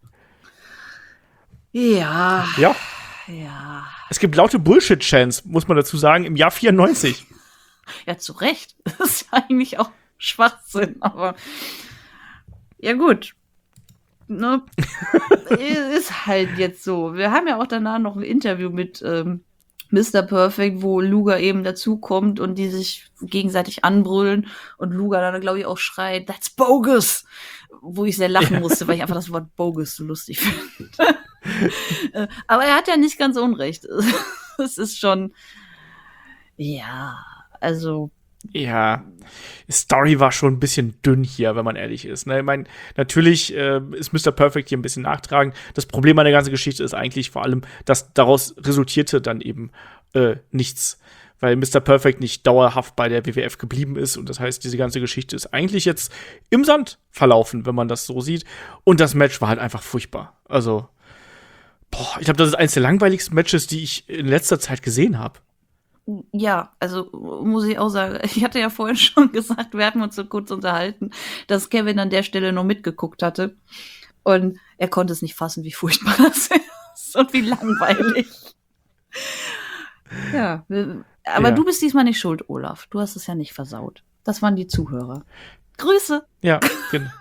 Ja. Es gibt laute Bullshit-Chants, muss man dazu sagen, im Jahr 94. Ja, zu Recht. Das ist ja eigentlich auch Schwachsinn, aber ja, gut. Ne? Ist halt jetzt so. Wir haben ja auch danach noch ein Interview mit Mr. Perfect, wo Luger eben dazukommt und die sich gegenseitig anbrüllen und Luger dann, glaube ich, auch schreit, that's bogus! Wo ich sehr lachen musste, weil ich einfach das Wort bogus so lustig finde. Aber er hat ja nicht ganz unrecht. Es ist schon, ja, also ja, Story war schon ein bisschen dünn hier, wenn man ehrlich ist. Ne? Ich meine, natürlich ist Mr. Perfect hier ein bisschen nachtragend. Das Problem an der ganzen Geschichte ist eigentlich vor allem, dass daraus resultierte dann eben nichts. Weil Mr. Perfect nicht dauerhaft bei der WWF geblieben ist. Und das heißt, diese ganze Geschichte ist eigentlich jetzt im Sand verlaufen, wenn man das so sieht. Und das Match war halt einfach furchtbar. Also, ich glaube, das ist eines der langweiligsten Matches, die ich in letzter Zeit gesehen habe. Ja, also muss ich auch sagen, ich hatte ja vorhin schon gesagt, wir hatten uns so kurz unterhalten, dass Kevin an der Stelle noch mitgeguckt hatte und er konnte es nicht fassen, wie furchtbar das ist und wie langweilig. Ja, aber du bist diesmal nicht schuld, Olaf. Du hast es ja nicht versaut. Das waren die Zuhörer. Grüße! Ja, genau.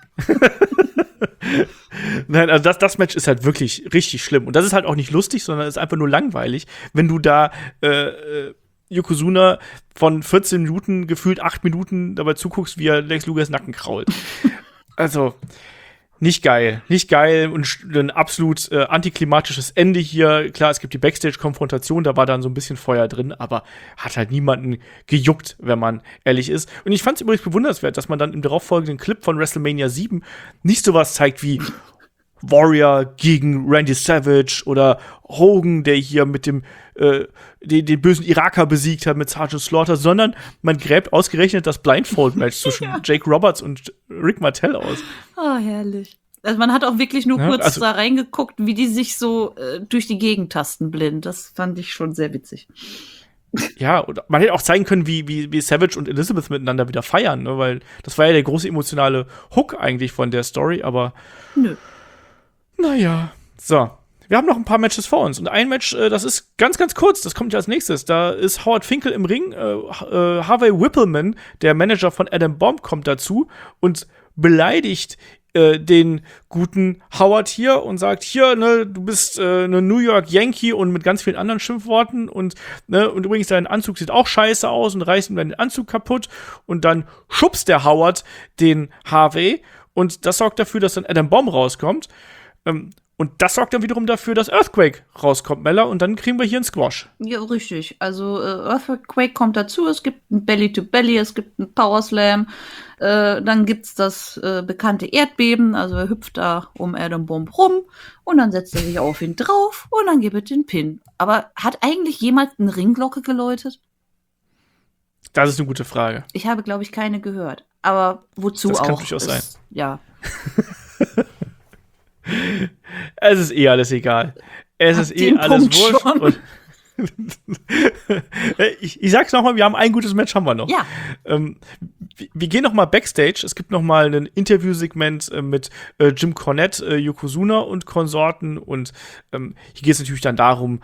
Nein, also das Match ist halt wirklich richtig schlimm. Und das ist halt auch nicht lustig, sondern ist einfach nur langweilig, wenn du da Yokozuna von 14 Minuten gefühlt 8 Minuten dabei zuguckst, wie er Lex Lugers Nacken krault. Also, nicht geil. Nicht geil und ein absolut antiklimatisches Ende hier. Klar, es gibt die Backstage-Konfrontation, da war dann so ein bisschen Feuer drin, aber hat halt niemanden gejuckt, wenn man ehrlich ist. Und ich fand es übrigens bewundernswert, dass man dann im darauffolgenden Clip von WrestleMania 7 nicht sowas zeigt wie Warrior gegen Randy Savage oder Hogan, der hier mit dem den bösen Iraker besiegt hat mit Sergeant Slaughter, sondern man gräbt ausgerechnet das Blindfold-Match zwischen Jake Roberts und Rick Martel aus. Oh, herrlich. Also man hat auch wirklich nur kurz da reingeguckt, wie die sich so durch die Gegend tasten blind. Das fand ich schon sehr witzig. Ja, und man hätte auch zeigen können, wie Savage und Elizabeth miteinander wieder feiern, ne? Weil das war ja der große emotionale Hook eigentlich von der Story, aber nö. Naja, so. Wir haben noch ein paar Matches vor uns. Und ein Match, das ist ganz, ganz kurz. Das kommt ja als nächstes. Da ist Howard Finkel im Ring. Harvey Whippleman, der Manager von Adam Bomb, kommt dazu und beleidigt den guten Howard hier und sagt, hier, ne, du bist eine New York Yankee und mit ganz vielen anderen Schimpfworten und übrigens dein Anzug sieht auch scheiße aus und reißt ihm dann den Anzug kaputt und dann schubst der Howard den Harvey und das sorgt dafür, dass dann Adam Bomb rauskommt. Und das sorgt dann wiederum dafür, dass Earthquake rauskommt, Mella, und dann kriegen wir hier einen Squash. Ja, richtig. Also Earthquake kommt dazu, es gibt ein Belly-to-Belly, es gibt einen Powerslam, dann gibt's das bekannte Erdbeben, also er hüpft da um Adam Bomb rum und dann setzt er sich auf ihn drauf und dann gibt es den Pin. Aber hat eigentlich jemand eine Ringglocke geläutet? Das ist eine gute Frage. Ich habe, glaube ich, keine gehört. Aber wozu auch? Das kann durchaus sein. Ja. Es ist alles egal. Es ist alles wurscht. Ich sag's nochmal, wir haben ein gutes Match, haben wir noch. Ja. Wir gehen noch mal Backstage. Es gibt noch mal ein Interviewsegment mit Jim Cornette, Yokozuna und Konsorten. Und hier geht es natürlich dann darum,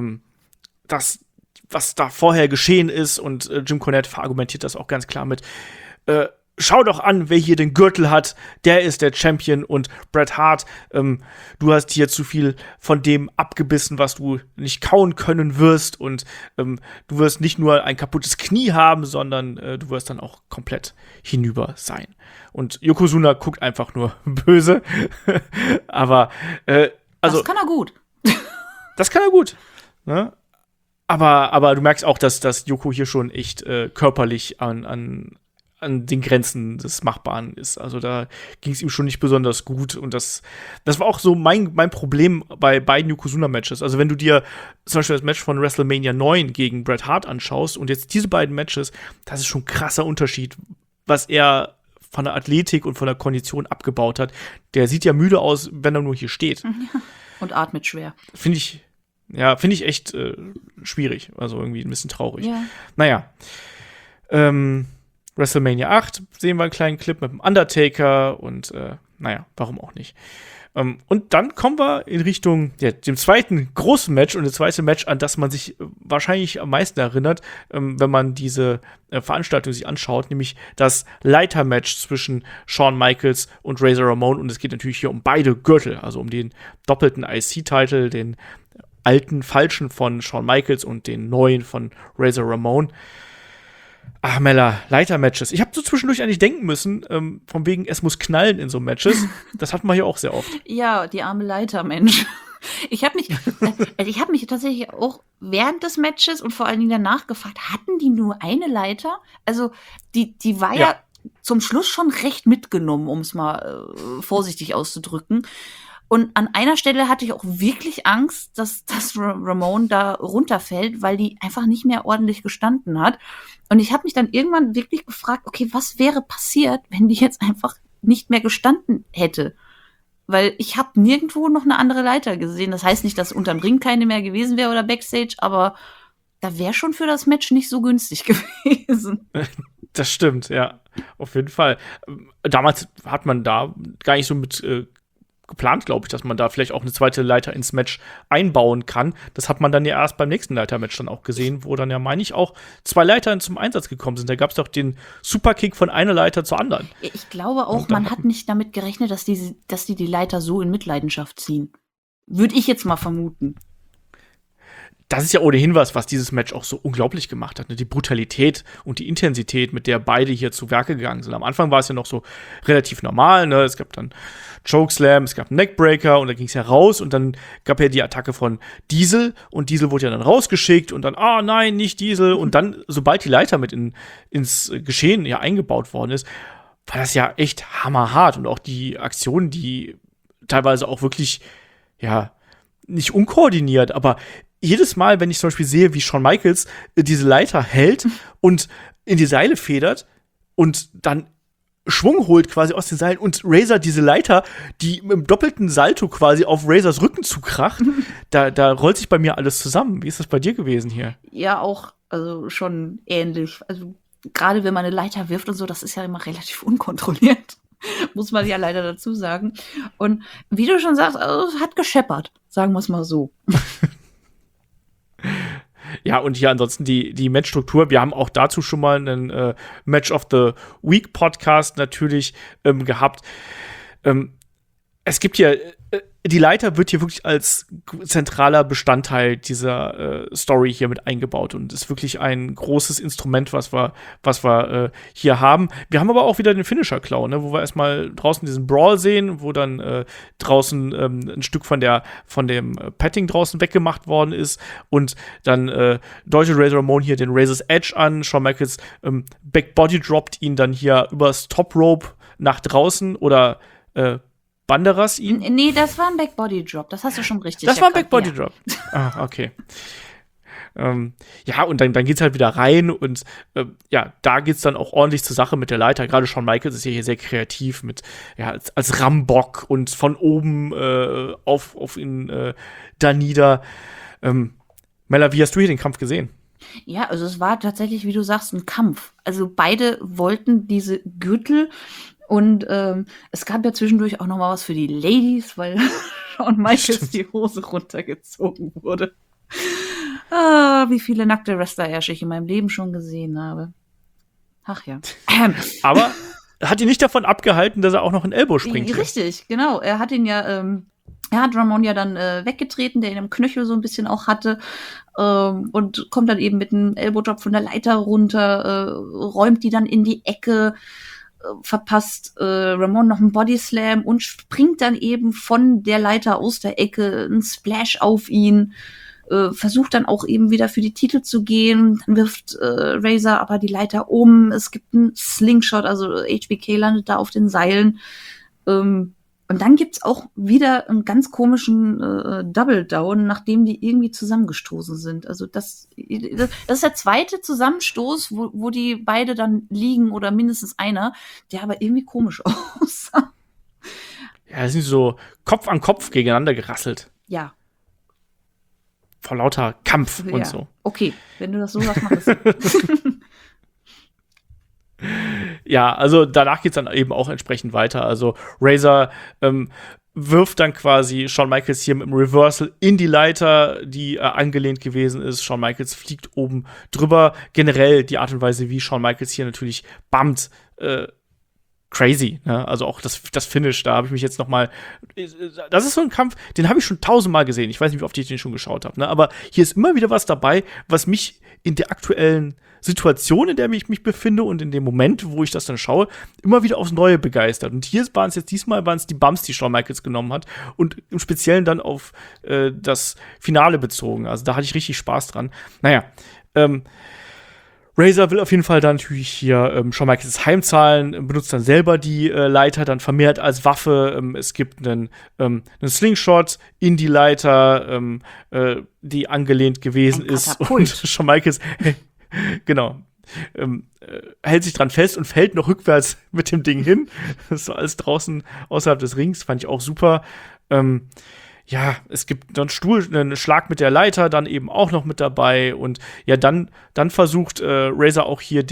was da vorher geschehen ist. Und Jim Cornette verargumentiert das auch ganz klar mit schau doch an, wer hier den Gürtel hat, der ist der Champion. Und Bret Hart, du hast hier zu viel von dem abgebissen, was du nicht kauen können wirst. Und du wirst nicht nur ein kaputtes Knie haben, sondern du wirst dann auch komplett hinüber sein. Und Yokozuna guckt einfach nur böse. Aber also, das kann er gut. Das kann er gut. Ne? Aber du merkst auch, dass Yoko hier schon echt körperlich an den Grenzen des Machbaren ist. Also da ging es ihm schon nicht besonders gut. Und das war auch so mein Problem bei beiden Yokozuna-Matches. Also wenn du dir zum Beispiel das Match von WrestleMania 9 gegen Bret Hart anschaust und jetzt diese beiden Matches, das ist schon ein krasser Unterschied, was er von der Athletik und von der Kondition abgebaut hat. Der sieht ja müde aus, wenn er nur hier steht. Und atmet schwer. Finde ich echt schwierig. Also irgendwie ein bisschen traurig. Ja. Naja. WrestleMania 8 sehen wir einen kleinen Clip mit dem Undertaker und warum auch nicht. Und dann kommen wir in Richtung dem zweiten großen Match und das zweite Match, an das man sich wahrscheinlich am meisten erinnert, wenn man diese Veranstaltung sich anschaut, nämlich das Leiter-Match zwischen Shawn Michaels und Razor Ramon. Und es geht natürlich hier um beide Gürtel, also um den doppelten IC-Titel, den alten, falschen von Shawn Michaels und den neuen von Razor Ramon. Ach, Mella, Leiter-Matches. Ich habe so zwischendurch eigentlich denken müssen, von wegen, es muss knallen in so Matches. Das hatten wir hier auch sehr oft. Ja, die arme Leiter-Mensch. Ich habe mich tatsächlich auch während des Matches und vor allen Dingen danach gefragt, hatten die nur eine Leiter? Also, die war ja zum Schluss schon recht mitgenommen, um es mal vorsichtig auszudrücken. Und an einer Stelle hatte ich auch wirklich Angst, dass Ramon da runterfällt, weil die einfach nicht mehr ordentlich gestanden hat. Und ich habe mich dann irgendwann wirklich gefragt, okay, was wäre passiert, wenn die jetzt einfach nicht mehr gestanden hätte? Weil ich habe nirgendwo noch eine andere Leiter gesehen. Das heißt nicht, dass unterm Ring keine mehr gewesen wäre oder Backstage, aber da wäre schon für das Match nicht so günstig gewesen. Das stimmt, ja, auf jeden Fall. Damals hat man da gar nicht so mit geplant, glaube ich, dass man da vielleicht auch eine zweite Leiter ins Match einbauen kann. Das hat man dann ja erst beim nächsten Leitermatch dann auch gesehen, wo dann ja, meine ich, auch 2 Leitern zum Einsatz gekommen sind. Da gab es doch den Superkick von einer Leiter zur anderen. Ich glaube auch, man hat nicht damit gerechnet, dass die Leiter so in Mitleidenschaft ziehen. Würde ich jetzt mal vermuten. Das ist ja ohnehin was dieses Match auch so unglaublich gemacht hat. Ne? Die Brutalität und die Intensität, mit der beide hier zu Werke gegangen sind. Am Anfang war es ja noch so relativ normal. Ne? Es gab dann Chokeslam, es gab einen Neckbreaker und dann ging es ja raus. Und dann gab ja die Attacke von Diesel. Und Diesel wurde ja dann rausgeschickt. Und dann, nein, nicht Diesel. Und dann, sobald die Leiter mit ins Geschehen ja eingebaut worden ist, war das ja echt hammerhart. Und auch die Aktionen, die teilweise auch wirklich, nicht unkoordiniert, aber jedes Mal, wenn ich zum Beispiel sehe, wie Shawn Michaels diese Leiter hält und in die Seile federt und dann Schwung holt quasi aus den Seilen und Razor diese Leiter, die mit dem doppelten Salto quasi auf Razors Rücken zukracht, da rollt sich bei mir alles zusammen. Wie ist das bei dir gewesen hier? Ja, auch, also schon ähnlich. Also gerade wenn man eine Leiter wirft und so, das ist ja immer relativ unkontrolliert. Muss man ja leider dazu sagen. Und wie du schon sagst, also, es hat gescheppert, sagen wir es mal so. Ja, und hier ansonsten die Matchstruktur. Wir haben auch dazu schon mal einen Match of the Week Podcast natürlich gehabt. Es gibt hier die Leiter wird hier wirklich als zentraler Bestandteil dieser Story hier mit eingebaut und ist wirklich ein großes Instrument, was wir hier haben. Wir haben aber auch wieder den Finisher-Clown, ne, wo wir erstmal draußen diesen Brawl sehen, wo dann draußen ein Stück von dem Padding draußen weggemacht worden ist und dann deutet Razor Ramon hier den Razor's Edge an. Shawn Michaels Backbody droppt ihn dann hier übers Top Rope nach draußen oder Banderas ihn? Nee, das war ein Backbody-Drop. Das hast du schon richtig erkannt. Das war ein Backbody-Drop. Ja. Ah, okay. Ja, und dann geht's halt wieder rein und da geht's dann auch ordentlich zur Sache mit der Leiter. Gerade Shawn Michaels ist ja hier sehr kreativ mit, als Rambock und von oben auf ihn da nieder. Mella, wie hast du hier den Kampf gesehen? Ja, also es war tatsächlich, wie du sagst, ein Kampf. Also beide wollten diese Gürtel. Und es gab ja zwischendurch auch noch mal was für die Ladies, weil Shawn Michaels die Hose runtergezogen wurde. Wie viele nackte Wrestler-Ärsche ich in meinem Leben schon gesehen habe. Ach ja. Aber hat ihn nicht davon abgehalten, dass er auch noch in Elbow springt. Richtig, genau. Er hat ihn ja, er hat Ramon ja dann weggetreten, der ihn im Knöchel so ein bisschen auch hatte. Und kommt dann eben mit einem Elbow-Drop von der Leiter runter, räumt die dann in die Ecke, verpasst Ramon noch einen Bodyslam und springt dann eben von der Leiter aus der Ecke, ein Splash auf ihn, versucht dann auch eben wieder für die Titel zu gehen, dann wirft Razor aber die Leiter um, es gibt einen Slingshot, also HBK landet da auf den Seilen, und dann gibt's auch wieder einen ganz komischen Double Down, nachdem die irgendwie zusammengestoßen sind. Also das ist der zweite Zusammenstoß, wo die beide dann liegen oder mindestens einer, der aber irgendwie komisch aussah. Ja, das sind so Kopf an Kopf gegeneinander gerasselt. Ja. Vor lauter Kampf und so. Okay, wenn du das so sagst, mach es. Ja, also danach geht's dann eben auch entsprechend weiter. Also Razor wirft dann quasi Shawn Michaels hier mit dem Reversal in die Leiter, die angelehnt gewesen ist. Shawn Michaels fliegt oben drüber. Generell die Art und Weise, wie Shawn Michaels hier natürlich bumpt, crazy, ne? Also auch das Finish, da habe ich mich jetzt noch mal, das ist so ein Kampf, den habe ich schon 1000-mal gesehen. Ich weiß nicht, wie oft ich den schon geschaut habe, ne? Aber hier ist immer wieder was dabei, was mich in der aktuellen Situation, in der ich mich befinde und in dem Moment, wo ich das dann schaue, immer wieder aufs Neue begeistert. Und hier waren es jetzt diesmal die Bumps, die Shawn Michaels genommen hat und im Speziellen dann auf das Finale bezogen. Also da hatte ich richtig Spaß dran. Naja, Razor will auf jeden Fall dann natürlich hier Shawn Michaels heimzahlen, benutzt dann selber die Leiter dann vermehrt als Waffe. Es gibt einen Slingshot in die Leiter, die angelehnt gewesen ist. Und Shawn Michaels genau. Hält sich dran fest und fällt noch rückwärts mit dem Ding hin. Das ist so alles draußen außerhalb des Rings, fand ich auch super. Ja, es gibt dann einen Schlag mit der Leiter, dann eben auch noch mit dabei. Und ja, dann versucht Razor auch hier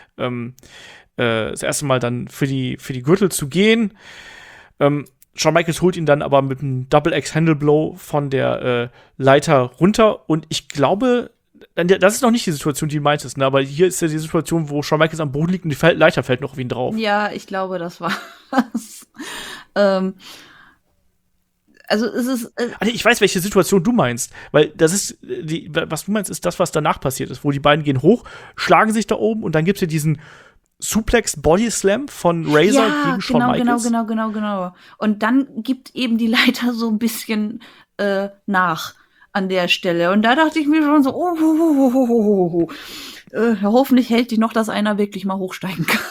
das erste Mal dann für die Gürtel zu gehen. Shawn Michaels holt ihn dann aber mit einem Double Axe Handle Blow von der Leiter runter. Und ich glaube, das ist noch nicht die Situation, die du meintest, ne? Aber hier ist ja die Situation, wo Shawn Michaels am Boden liegt und die Leiter fällt noch auf ihn drauf. Ja, ich glaube, das war das. Also es ist. Also ich weiß, welche Situation du meinst, weil das ist was du meinst, ist das, was danach passiert ist, wo die beiden gehen hoch, schlagen sich da oben und dann gibt's ja diesen Suplex Body Slam von Razor gegen Shawn Michaels. Genau. Und dann gibt eben die Leiter so ein bisschen nach an der Stelle. Und da dachte ich mir schon so, hoffentlich hält die noch, dass einer wirklich mal hochsteigen kann.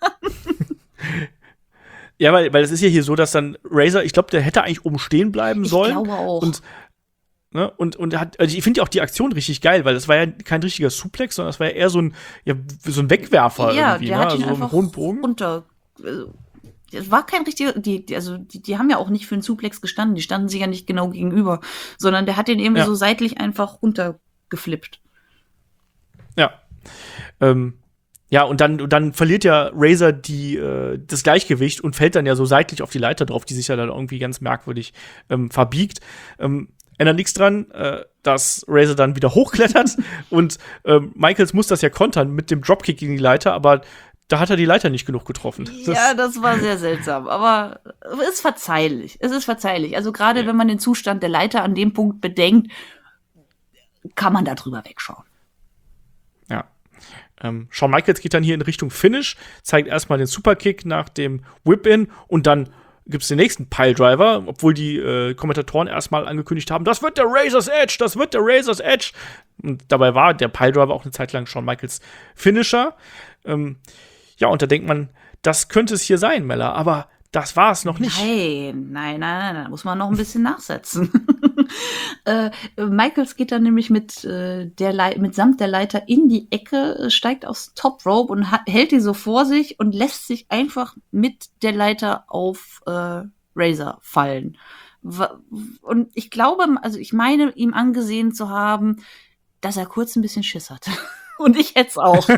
Ja, weil es ist ja hier so, dass dann Razor, ich glaube, der hätte eigentlich oben stehen bleiben sollen. Ich glaube auch. Und er hat, also ich finde ja auch die Aktion richtig geil, weil das war ja kein richtiger Suplex, sondern das war ja eher so ein Wegwerfer irgendwie, der hat ihn also einfach einen hohen Bogen. Runter. Es war kein richtiger, die haben ja auch nicht für einen Suplex gestanden, die standen sich ja nicht genau gegenüber, sondern der hat den irgendwie so seitlich einfach runtergeflippt. Ja. Ja, und dann verliert ja Razor das Gleichgewicht und fällt dann ja so seitlich auf die Leiter drauf, die sich ja dann irgendwie ganz merkwürdig verbiegt. Ändert nichts dran, dass Razor dann wieder hochklettert und Michaels muss das ja kontern mit dem Dropkick gegen die Leiter, aber da hat er die Leiter nicht genug getroffen. Ja, das war sehr seltsam, aber es ist verzeihlich. Es ist verzeihlich. Also gerade wenn man den Zustand der Leiter an dem Punkt bedenkt, kann man da drüber wegschauen. Ja. Shawn Michaels geht dann hier in Richtung Finish, zeigt erstmal den Superkick nach dem Whip-In und dann gibt es den nächsten Piledriver, obwohl die Kommentatoren erstmal angekündigt haben, das wird der Razor's Edge, das wird der Razor's Edge. Und dabei war der Piledriver auch eine Zeit lang Shawn Michaels Finisher. Ja, und da denkt man, das könnte es hier sein, Mella, aber das war es noch nicht. Nein, da muss man noch ein bisschen nachsetzen. Michaels geht dann nämlich mitsamt der Leiter in die Ecke, steigt aufs Top Rope und hält die so vor sich und lässt sich einfach mit der Leiter auf Razor fallen. Und ich glaube, also ich meine, ihm angesehen zu haben, dass er kurz ein bisschen Schiss hatte. Und ich hätte es auch.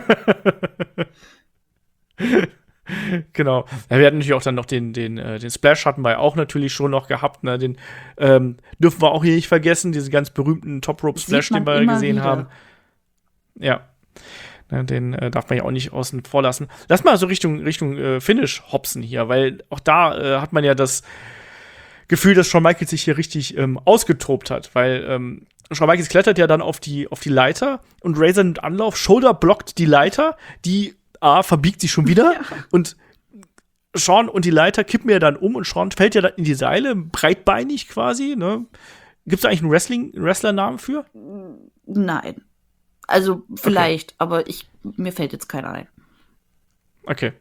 Genau. Ja, wir hatten natürlich auch dann noch den Splash hatten wir ja auch natürlich schon noch gehabt. Ne? Den dürfen wir auch hier nicht vergessen, diesen ganz berühmten Top-Rope-Splash, den wir gesehen wieder haben. Ja. Ne, den darf man ja auch nicht außen vor lassen. Lass mal so Richtung Finish hopsen hier, weil auch da hat man ja das Gefühl, dass Shawn Michaels sich hier richtig ausgetobt hat, weil Shawn Michaels klettert ja dann auf die Leiter und Razor nimmt Anlauf, Shoulder blockt die Leiter, die verbiegt sich schon wieder und Shawn und die Leiter kippen ja dann um und Shawn fällt ja dann in die Seile, breitbeinig quasi. Ne? Gibt es eigentlich einen Wrestlernamen für? Nein. Also vielleicht, aber mir fällt jetzt keiner ein. Okay.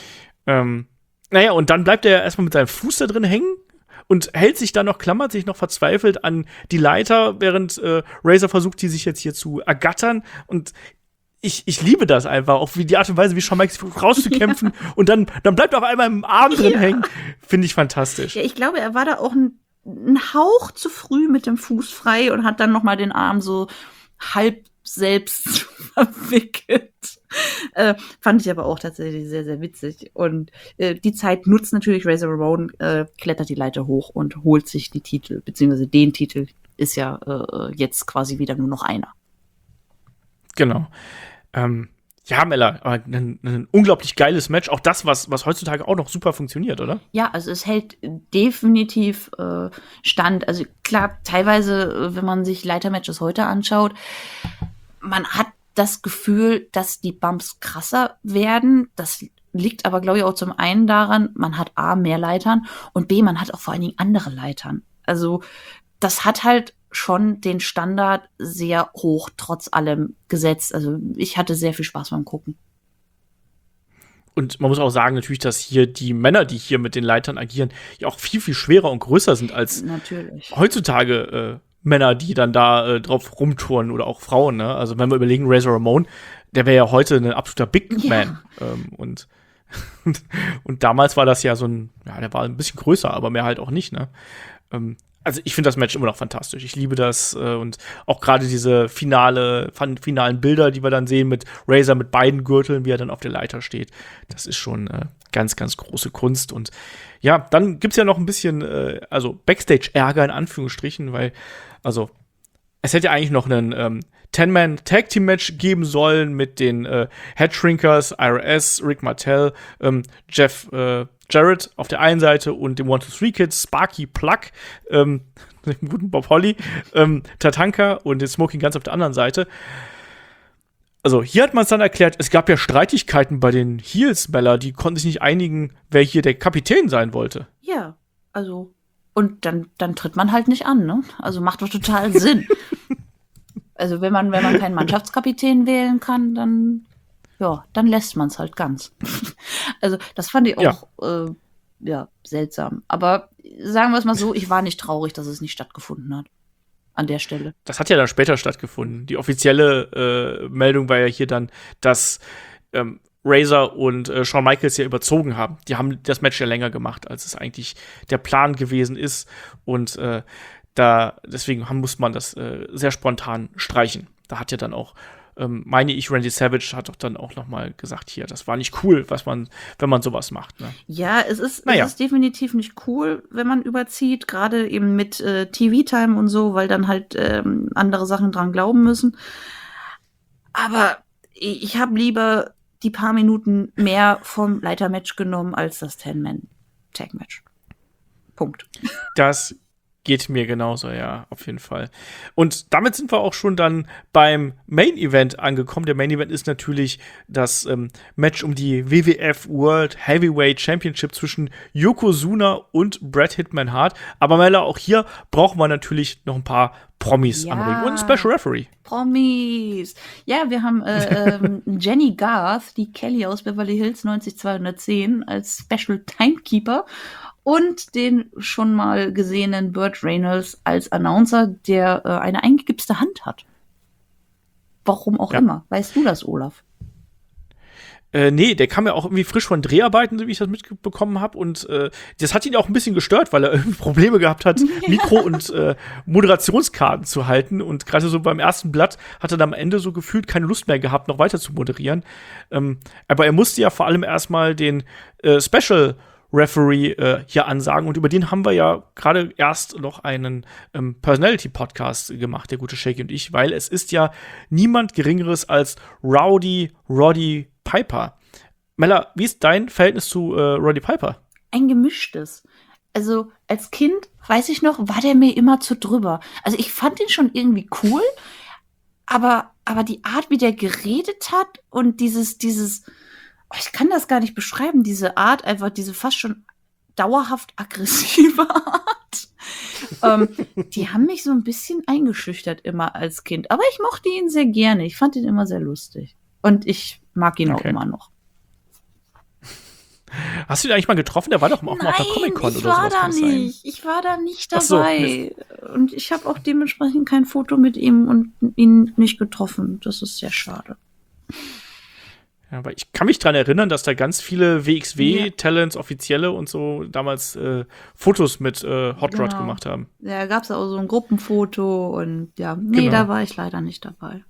Naja, und dann bleibt er erstmal mit seinem Fuß da drin hängen und hält sich dann noch, klammert sich noch verzweifelt an die Leiter, während Razor versucht, die sich jetzt hier zu ergattern. Und ich liebe das einfach, auch wie die Art und Weise, wie Shawn Michaels versucht rauszukämpfen und dann bleibt er auf einmal im Arm drin hängen. Finde ich fantastisch. Ja, ich glaube, er war da auch ein Hauch zu früh mit dem Fuß frei und hat dann noch mal den Arm so halb selbst verwickelt. Fand ich aber auch tatsächlich sehr, sehr witzig. Und die Zeit nutzt natürlich Razor Ramon, klettert die Leiter hoch und holt sich die Titel, beziehungsweise den Titel ist ja jetzt quasi wieder nur noch einer. Genau. Ja, Mella, aber ein unglaublich geiles Match. Auch das, was heutzutage auch noch super funktioniert, oder? Ja, also es hält definitiv stand. Also klar, teilweise, wenn man sich Leitermatches heute anschaut, man hat das Gefühl, dass die Bumps krasser werden. Das liegt aber, glaube ich, auch zum einen daran, man hat A, mehr Leitern und B, man hat auch vor allen Dingen andere Leitern. Also das hat halt schon den Standard sehr hoch trotz allem gesetzt. Also ich hatte sehr viel Spaß beim Gucken. Und man muss auch sagen natürlich, dass hier die Männer, die hier mit den Leitern agieren, ja auch viel, viel schwerer und größer sind als heutzutage Männer, die dann da drauf rumtouren oder auch Frauen. Ne? Also wenn wir überlegen, Razor Ramon, der wäre ja heute ein absoluter Big Man. Und damals war das ja so der war ein bisschen größer, aber mehr halt auch nicht. Ne? Also ich finde das Match immer noch fantastisch. Ich liebe das und auch gerade diese finalen Bilder, die wir dann sehen mit Razor mit beiden Gürteln, wie er dann auf der Leiter steht. Das ist schon ganz, ganz große Kunst. Und ja, dann gibt's ja noch ein bisschen Backstage-Ärger in Anführungsstrichen, weil es hätte ja eigentlich noch einen 10-Man-Tag-Team-Match geben sollen mit den Headshrinkers, IRS, Rick Martel, Jeff Jarrett auf der einen Seite und dem 1-2-3-Kids, Sparky Plug, dem guten Bob Holly, Tatanka und den Smoking Guns auf der anderen Seite. Also hier hat man es dann erklärt, es gab ja Streitigkeiten bei den Heels, Bella, die konnten sich nicht einigen, wer hier der Kapitän sein wollte. Ja, also und dann tritt man halt nicht an, ne? Also macht doch total Sinn. Also wenn man keinen Mannschaftskapitän wählen kann, dann lässt man es halt ganz. Also das fand ich auch seltsam. Aber sagen wir es mal so, ich war nicht traurig, dass es nicht stattgefunden hat. An der Stelle. Das hat ja dann später stattgefunden. Die offizielle Meldung war ja hier dann, dass Razor und Shawn Michaels ja überzogen haben. Die haben das Match ja länger gemacht, als es eigentlich der Plan gewesen ist. Und deswegen muss man das sehr spontan streichen. Da hat ja dann auch, meine ich, Randy Savage hat doch dann auch noch mal gesagt, hier, das war nicht cool, wenn man sowas macht. Ne? Ja, es ist definitiv nicht cool, wenn man überzieht, gerade eben mit TV-Time und so, weil dann halt andere Sachen dran glauben müssen. Aber ich habe lieber die paar Minuten mehr vom Leitermatch genommen als das 10-Man-Tag-Match. Punkt. Das geht mir genauso, ja, auf jeden Fall. Und damit sind wir auch schon dann beim Main Event angekommen. Der Main Event ist natürlich das Match um die WWF World Heavyweight Championship zwischen Yokozuna und Bret Hitman Hart. Aber Mella, auch hier brauchen wir natürlich noch ein paar Promis anbringen und einen Special Referee. Promis. Ja, wir haben Jenny Garth, die Kelly aus Beverly Hills 90210 als Special Timekeeper und den schon mal gesehenen Burt Reynolds als Announcer, der eine eingegipste Hand hat. Warum auch immer. Weißt du das, Olaf? Nee, der kam ja auch irgendwie frisch von Dreharbeiten, so wie ich das mitbekommen habe. Und das hat ihn auch ein bisschen gestört, weil er irgendwie Probleme gehabt hat, Mikro- und Moderationskarten zu halten. Und gerade so beim ersten Blatt hat er dann am Ende so gefühlt keine Lust mehr gehabt, noch weiter zu moderieren. Aber er musste ja vor allem erstmal den Special Referee hier ansagen. Und über den haben wir ja gerade erst noch einen Personality-Podcast gemacht, der gute Shaky und ich, weil es ist ja niemand Geringeres als Roddy Piper. Mella, wie ist dein Verhältnis zu Roddy Piper? Ein gemischtes. Also als Kind, weiß ich noch, war der mir immer zu drüber. Also ich fand ihn schon irgendwie cool, aber die Art, wie der geredet hat und dieses ich kann das gar nicht beschreiben, diese Art, einfach diese fast schon dauerhaft aggressive Art. Die haben mich so ein bisschen eingeschüchtert immer als Kind. Aber ich mochte ihn sehr gerne. Ich fand ihn immer sehr lustig. Und ich mag ihn auch immer noch. Hast du ihn eigentlich mal getroffen? Der war doch auch mal auf der Comic-Con oder sowas. Ich war da nicht dabei. Und ich habe auch dementsprechend kein Foto mit ihm und ihn nicht getroffen. Das ist sehr schade. Ja, aber ich kann mich daran erinnern, dass da ganz viele WXW-Talents, Offizielle und so damals Fotos mit Hot Rod gemacht haben. Ja, gab es auch so ein Gruppenfoto und ja, da war ich leider nicht dabei.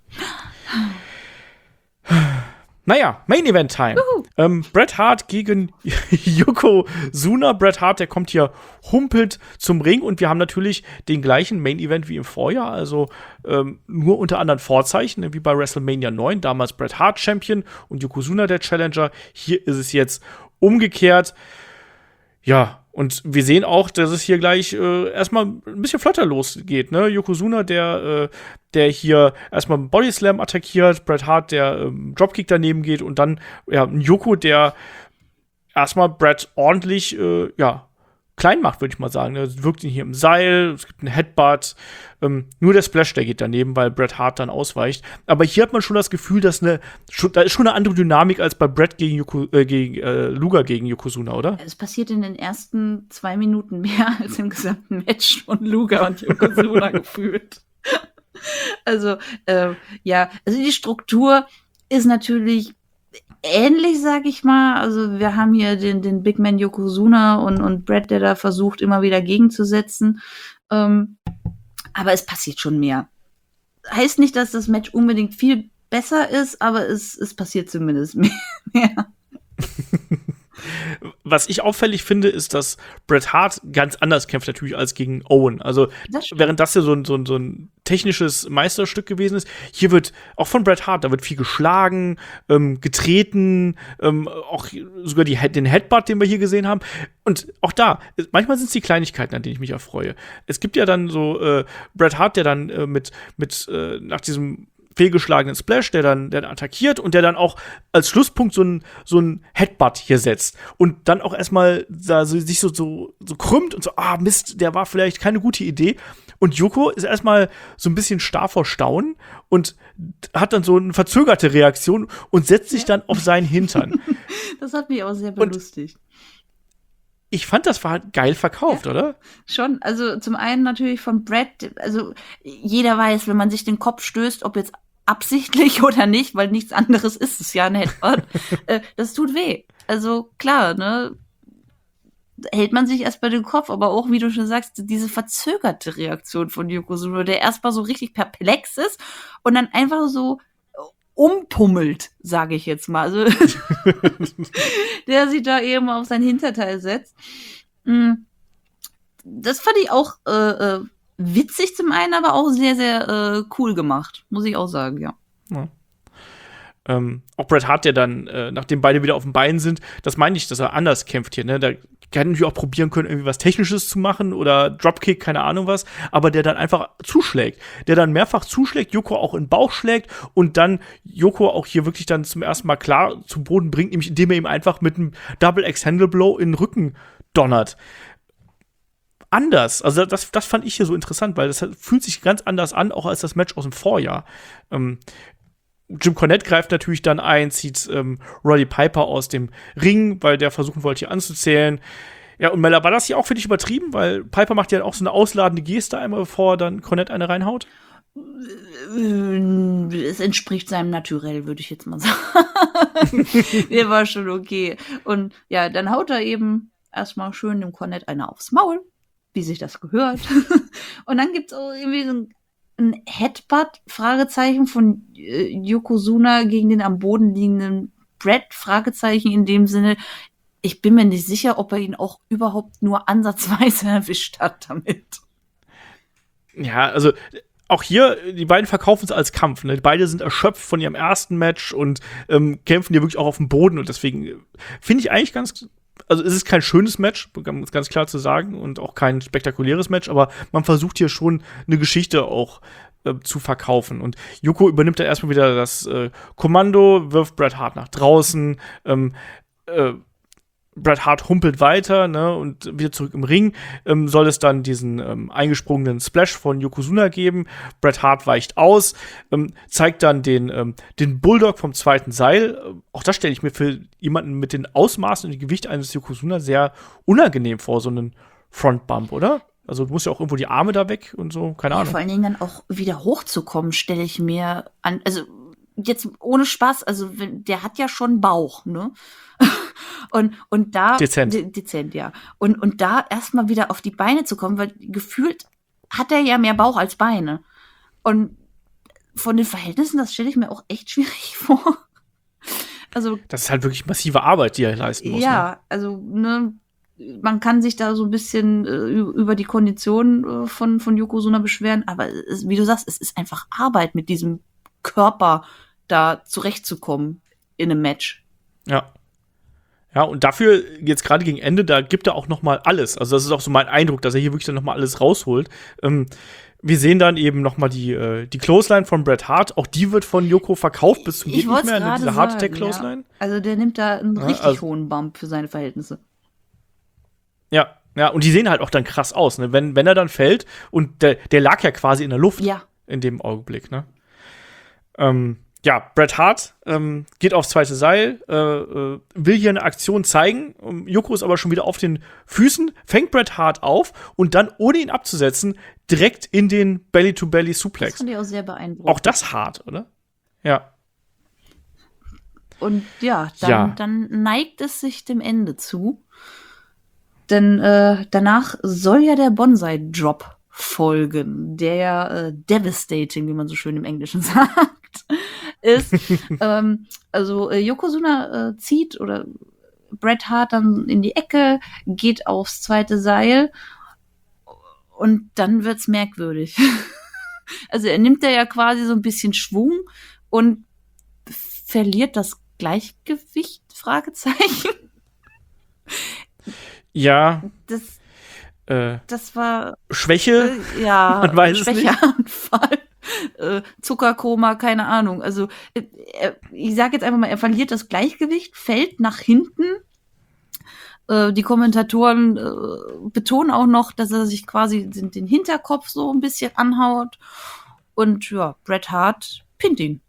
Naja, Main Event Time. Bret Hart gegen Yokozuna. Bret Hart, der kommt hier humpelt zum Ring und wir haben natürlich den gleichen Main Event wie im Vorjahr, also nur unter anderen Vorzeichen, wie bei WrestleMania 9, damals Bret Hart Champion und Yokozuna der Challenger. Hier ist es jetzt umgekehrt. Ja, und wir sehen auch, dass es hier gleich erstmal ein bisschen flotter losgeht, ne? Yokozuna, der hier erstmal einen Bodyslam attackiert, Bret Hart, der Dropkick daneben geht und dann ein Yoko, der erstmal Bret ordentlich klein macht, würde ich mal sagen. Er wirkt ihn hier im Seil, es gibt einen Headbutt, nur der Splash, der geht daneben, weil Bret Hart dann ausweicht. Aber hier hat man schon das Gefühl, da ist schon eine andere Dynamik als bei Bret gegen Luger gegen Yokozuna, oder? Es passiert in den ersten 2 Minuten mehr als im gesamten Match von Luger und Yokozuna gefühlt. Also, also die Struktur ist natürlich ähnlich, sag ich mal. Also wir haben hier den Big Man Yokozuna und Bret, der da versucht, immer wieder gegenzusetzen. Aber es passiert schon mehr. Heißt nicht, dass das Match unbedingt viel besser ist, aber es passiert zumindest mehr. Was ich auffällig finde, ist, dass Bret Hart ganz anders kämpft natürlich als gegen Owen. Also während das hier so ein technisches Meisterstück gewesen ist, hier wird auch von Bret Hart, da wird viel geschlagen, getreten, auch sogar den Headbutt, den wir hier gesehen haben. Und auch da, manchmal sind es die Kleinigkeiten, an denen ich mich erfreue. Es gibt ja dann so Bret Hart, der dann mit nach diesem fehlgeschlagenen Splash, der dann attackiert und der dann auch als Schlusspunkt so ein Headbutt hier setzt und dann auch erstmal sich so krümmt und so, Mist, der war vielleicht keine gute Idee. Und Yoko ist erstmal so ein bisschen starr vor Staunen und hat dann so eine verzögerte Reaktion und setzt sich dann auf seinen Hintern. Das hat mich auch sehr belustigt. Ich fand, das war halt geil verkauft, oder? Schon, also zum einen natürlich von Bret, also jeder weiß, wenn man sich den Kopf stößt, ob jetzt absichtlich oder nicht, weil nichts anderes ist es ja ein Headbutt, das tut weh. Also klar, ne, hält man sich erst bei den Kopf, aber auch, wie du schon sagst, diese verzögerte Reaktion von Yokozuna, der erstmal so richtig perplex ist und dann einfach so umpummelt, sage ich jetzt mal. Also der sich da eben auf sein Hinterteil setzt. Das fand ich auch witzig zum einen, aber auch sehr, sehr cool gemacht, muss ich auch sagen, ja. Auch Bret Hart, der dann, nachdem beide wieder auf den Beinen sind, das meine ich, dass er anders kämpft hier, ne? Da kann natürlich auch probieren können, irgendwie was Technisches zu machen oder Dropkick, keine Ahnung was, aber der dann einfach zuschlägt. Der dann mehrfach zuschlägt, Yoko auch in den Bauch schlägt und dann Yoko auch hier wirklich dann zum ersten Mal klar zum Boden bringt, nämlich indem er ihm einfach mit einem Double X-Handle Blow in den Rücken donnert. Anders, also das fand ich hier so interessant, weil das fühlt sich ganz anders an, auch als das Match aus dem Vorjahr. Jim Cornette greift natürlich dann ein, zieht Roddy Piper aus dem Ring, weil der versuchen wollte, hier anzuzählen. Ja, und Mella, war das hier auch für dich übertrieben? Weil Piper macht ja auch so eine ausladende Geste einmal, bevor dann Cornette eine reinhaut. Es entspricht seinem Naturell, würde ich jetzt mal sagen. Der war schon okay. Und ja, dann haut er eben erstmal schön dem Cornette eine aufs Maul, wie sich das gehört. Und dann gibt's auch irgendwie so ein Headbutt, Fragezeichen, von Yokozuna gegen den am Boden liegenden Bret, Fragezeichen in dem Sinne. Ich bin mir nicht sicher, ob er ihn auch überhaupt nur ansatzweise erwischt hat damit. Ja, also auch hier, die beiden verkaufen es als Kampf. Ne? Beide sind erschöpft von ihrem ersten Match und kämpfen hier wirklich auch auf dem Boden. Und deswegen finde ich eigentlich also es ist kein schönes Match, ganz klar zu sagen, und auch kein spektakuläres Match, aber man versucht hier schon eine Geschichte auch zu verkaufen. Und Yoko übernimmt dann erstmal wieder das Kommando, wirft Bret Hart nach draußen, Bret Hart humpelt weiter, ne, und wieder zurück im Ring. Soll es dann diesen eingesprungenen Splash von Yokozuna geben. Bret Hart weicht aus, zeigt dann den Bulldog vom zweiten Seil. Auch das stelle ich mir für jemanden mit den Ausmaßen und dem Gewicht eines Yokozuna sehr unangenehm vor, so einen Frontbump, oder? Also du musst ja auch irgendwo die Arme da weg und so, keine Ahnung. Vor allen Dingen dann auch wieder hochzukommen, stelle ich mir an, also jetzt ohne Spaß, also der hat ja schon Bauch, ne? Und da dezent, ja. Und da erstmal wieder auf die Beine zu kommen, weil gefühlt hat er ja mehr Bauch als Beine. Und von den Verhältnissen, das stelle ich mir auch echt schwierig vor. Also das ist halt wirklich massive Arbeit, die er leisten muss. Ja, ne? Also ne, man kann sich da so ein bisschen über die Kondition von Yokozuna beschweren, aber wie du sagst, es ist einfach Arbeit, mit diesem Körper da zurechtzukommen in einem Match. Ja. Ja, und dafür, jetzt gerade gegen Ende, da gibt er auch noch mal alles. Also das ist auch so mein Eindruck, dass er hier wirklich dann noch mal alles rausholt. Wir sehen dann eben noch mal die Clothesline von Bret Hart. Auch die wird von Yoko verkauft bis zum geht nicht mehr. Ne? Diese Hardtech-Clothesline. Ja. Also der nimmt da einen richtig hohen Bump für seine Verhältnisse. Ja, und die sehen halt auch dann krass aus, ne? Wenn er dann fällt und der lag ja quasi in der Luft in dem Augenblick, ne? Ja, Bret Hart geht aufs zweite Seil, will hier eine Aktion zeigen. Yoko ist aber schon wieder auf den Füßen, fängt Bret Hart auf und dann, ohne ihn abzusetzen, direkt in den Belly-to-Belly-Suplex. Das fand ich auch sehr beeindruckend. Auch das hart, oder? Ja. Und dann neigt es sich dem Ende zu. Denn danach soll ja der Bonsai-Drop folgen, der ja devastating, wie man so schön im Englischen sagt, ist. Also Yokozuna zieht oder Bret Hart dann in die Ecke, geht aufs zweite Seil und dann wird's merkwürdig. Also er nimmt ja quasi so ein bisschen Schwung und verliert das Gleichgewicht? Fragezeichen. Ja. Das war Schwäche? Man weiß es nicht. Schwächeanfall. Zuckerkoma, keine Ahnung. Also ich sage jetzt einfach mal, er verliert das Gleichgewicht, fällt nach hinten. Die Kommentatoren betonen auch noch, dass er sich quasi den Hinterkopf so ein bisschen anhaut. Und ja, Bret Hart pinnt ihn.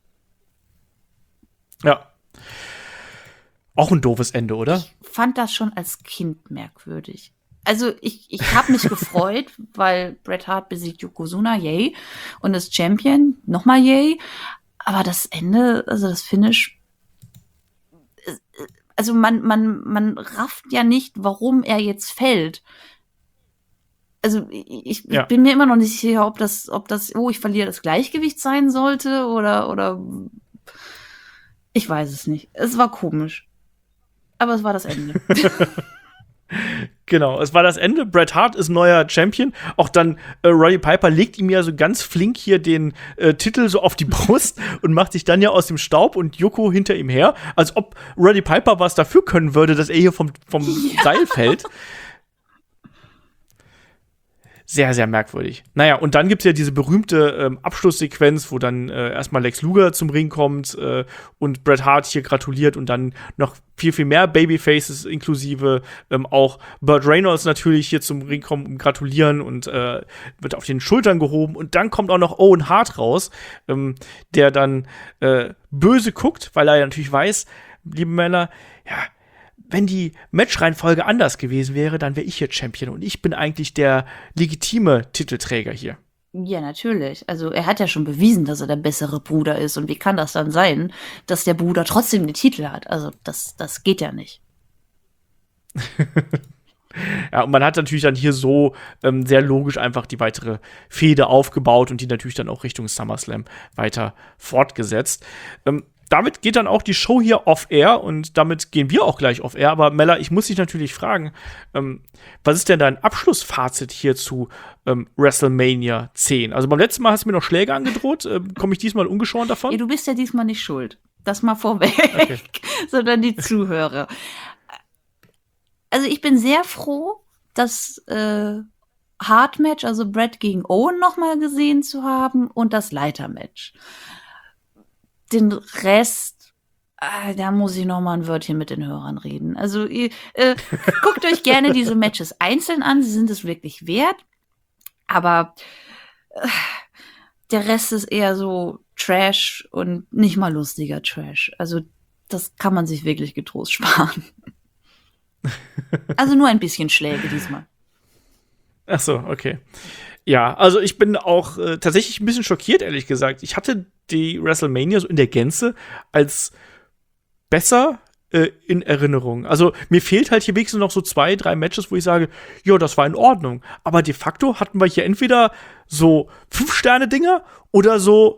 Ja. Auch ein doofes Ende, oder? Ich fand das schon als Kind merkwürdig. Also ich habe mich gefreut, weil Bret Hart besiegt Yokozuna, yay. Und ist Champion, nochmal yay. Aber das Ende, also das Finish, also man rafft ja nicht, warum er jetzt fällt. Also ich bin mir immer noch nicht sicher, ob das, ich verliere das Gleichgewicht sein sollte oder ich weiß es nicht. Es war komisch. Aber es war das Ende. Genau, es war das Ende. Bret Hart ist neuer Champion. Auch dann Roddy Piper legt ihm ja so ganz flink hier den Titel so auf die Brust und macht sich dann ja aus dem Staub und Yoko hinter ihm her. Als ob Roddy Piper was dafür können würde, dass er hier vom Seil fällt. Sehr, sehr merkwürdig. Naja, und dann gibt's ja diese berühmte Abschlusssequenz, wo dann erstmal Lex Luger zum Ring kommt und Bret Hart hier gratuliert und dann noch viel, viel mehr Babyfaces inklusive auch Burt Reynolds natürlich hier zum Ring kommen und gratulieren und wird auf den Schultern gehoben. Und dann kommt auch noch Owen Hart raus, der dann böse guckt, weil er ja natürlich weiß, liebe Männer, ja, wenn die Matchreihenfolge anders gewesen wäre, dann wäre ich hier Champion und ich bin eigentlich der legitime Titelträger hier. Ja, natürlich. Also er hat ja schon bewiesen, dass er der bessere Bruder ist. Und wie kann das dann sein, dass der Bruder trotzdem den Titel hat? Also das geht ja nicht. Ja, und man hat natürlich dann hier so sehr logisch einfach die weitere Fehde aufgebaut und die natürlich dann auch Richtung SummerSlam weiter fortgesetzt. Damit geht dann auch die Show hier off-air und damit gehen wir auch gleich off-air. Aber Mella, ich muss dich natürlich fragen, was ist denn dein Abschlussfazit hier zu WrestleMania 10? Also beim letzten Mal hast du mir noch Schläge angedroht. Komme ich diesmal ungeschoren davon? Ja, du bist ja diesmal nicht schuld. Das mal vorweg. Okay. Sondern die Zuhörer. Also ich bin sehr froh, das Hard-Match, also Bret gegen Owen noch mal gesehen zu haben und das Leiter-Match. Den Rest, da muss ich noch mal ein Wörtchen mit den Hörern reden. Also guckt euch gerne diese Matches einzeln an, sie sind es wirklich wert. Aber der Rest ist eher so Trash und nicht mal lustiger Trash. Also das kann man sich wirklich getrost sparen. Also nur ein bisschen Schläge diesmal. Ach so, okay. Ja, also ich bin auch tatsächlich ein bisschen schockiert, ehrlich gesagt. Ich hatte die WrestleMania so in der Gänze als besser in Erinnerung. Also mir fehlt halt hier wenigstens noch so 2, 3 Matches, wo ich sage, ja, das war in Ordnung. Aber de facto hatten wir hier entweder so 5-Sterne-Dinger oder so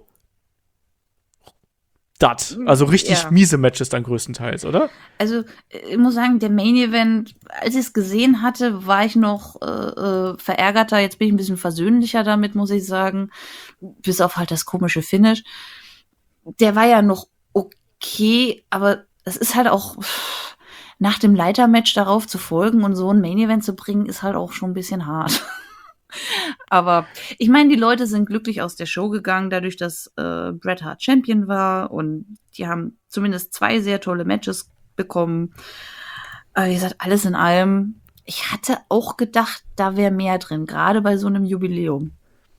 also richtig miese Matches dann größtenteils, oder? Also ich muss sagen, der Main Event, als ich es gesehen hatte, war ich noch verärgerter. Jetzt bin ich ein bisschen versöhnlicher damit, muss ich sagen. Bis auf halt das komische Finish. Der war ja noch okay, aber es ist halt auch nach dem Leitermatch darauf zu folgen und so ein Main Event zu bringen, ist halt auch schon ein bisschen hart. Aber ich meine, die Leute sind glücklich aus der Show gegangen, dadurch, dass Bret Hart Champion war und die haben zumindest 2 sehr tolle Matches bekommen. Wie gesagt, alles in allem. Ich hatte auch gedacht, da wäre mehr drin, gerade bei so einem Jubiläum.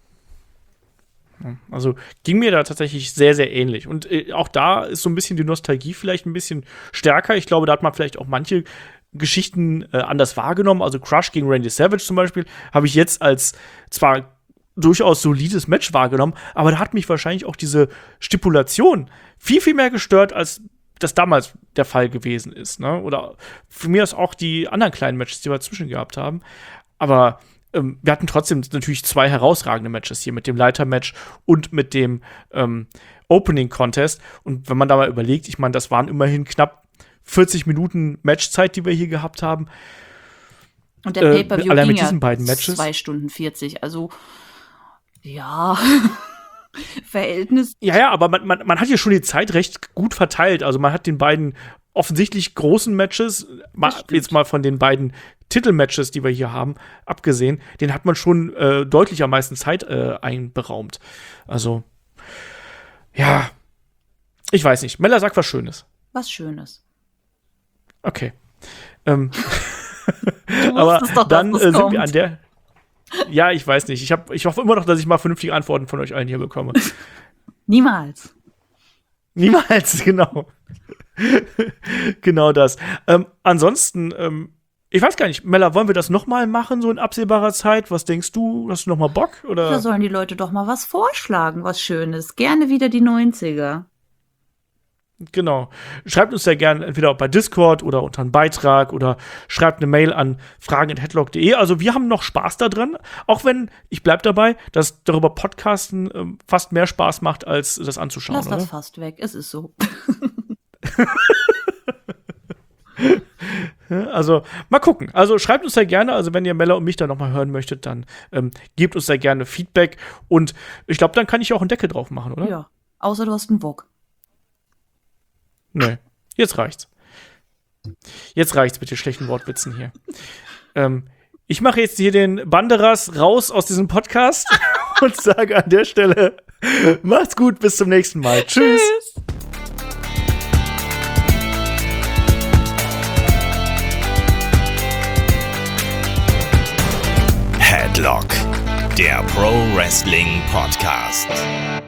Also ging mir da tatsächlich sehr, sehr ähnlich. Und auch da ist so ein bisschen die Nostalgie vielleicht ein bisschen stärker. Ich glaube, da hat man vielleicht auch manche Geschichten anders wahrgenommen. Also Crush gegen Randy Savage zum Beispiel habe ich jetzt als zwar durchaus solides Match wahrgenommen, aber da hat mich wahrscheinlich auch diese Stipulation viel, viel mehr gestört, als das damals der Fall gewesen ist. Ne? Oder für mich ist auch die anderen kleinen Matches, die wir dazwischen gehabt haben. Aber wir hatten trotzdem natürlich 2 herausragende Matches hier mit dem Leiter-Match und mit dem Opening-Contest. Und wenn man da mal überlegt, ich meine, das waren immerhin knapp 40 Minuten Matchzeit, die wir hier gehabt haben. Und der Pay-Per-View allein ging mit diesen beiden Matches 2 Stunden 40, also ja, Verhältnis. Ja, aber man hat hier schon die Zeit recht gut verteilt. Also man hat den beiden offensichtlich großen Matches, jetzt mal von den beiden Titelmatches, die wir hier haben, abgesehen, den hat man schon deutlich am meisten Zeit einberaumt. Also, ja, ich weiß nicht. Mella sagt was Schönes. Was Schönes. Okay. Aber doch, dann sind kommt. wir an der. Ja, ich weiß nicht. Ich hoffe immer noch, dass ich mal vernünftige Antworten von euch allen hier bekomme. Niemals. Niemals, genau. Genau das. Ansonsten, ich weiß gar nicht, Mella, wollen wir das noch mal machen, so in absehbarer Zeit? Was denkst du? Hast du noch mal Bock? Oder? Da sollen die Leute doch mal was vorschlagen, was Schönes. Gerne wieder die 90er. Genau. Schreibt uns sehr gerne entweder bei Discord oder unter einen Beitrag oder schreibt eine Mail an fragen@headlock.de. Also wir haben noch Spaß da dran, auch wenn, ich bleib dabei, dass darüber Podcasten fast mehr Spaß macht, als das anzuschauen. Lass das oder? fast weg, es ist so. Also, mal gucken. Also, schreibt uns sehr gerne. Also, wenn ihr Mella und mich da nochmal hören möchtet, dann gebt uns sehr gerne Feedback. Und ich glaube, dann kann ich auch einen Deckel drauf machen, oder? Ja, außer du hast einen Wok. Nee, jetzt reicht's. Jetzt reicht's mit den schlechten Wortwitzen hier. Ich mache jetzt hier den Banderas raus aus diesem Podcast und sage an der Stelle, macht's gut, bis zum nächsten Mal. Tschüss. Headlock, der Pro Wrestling Podcast.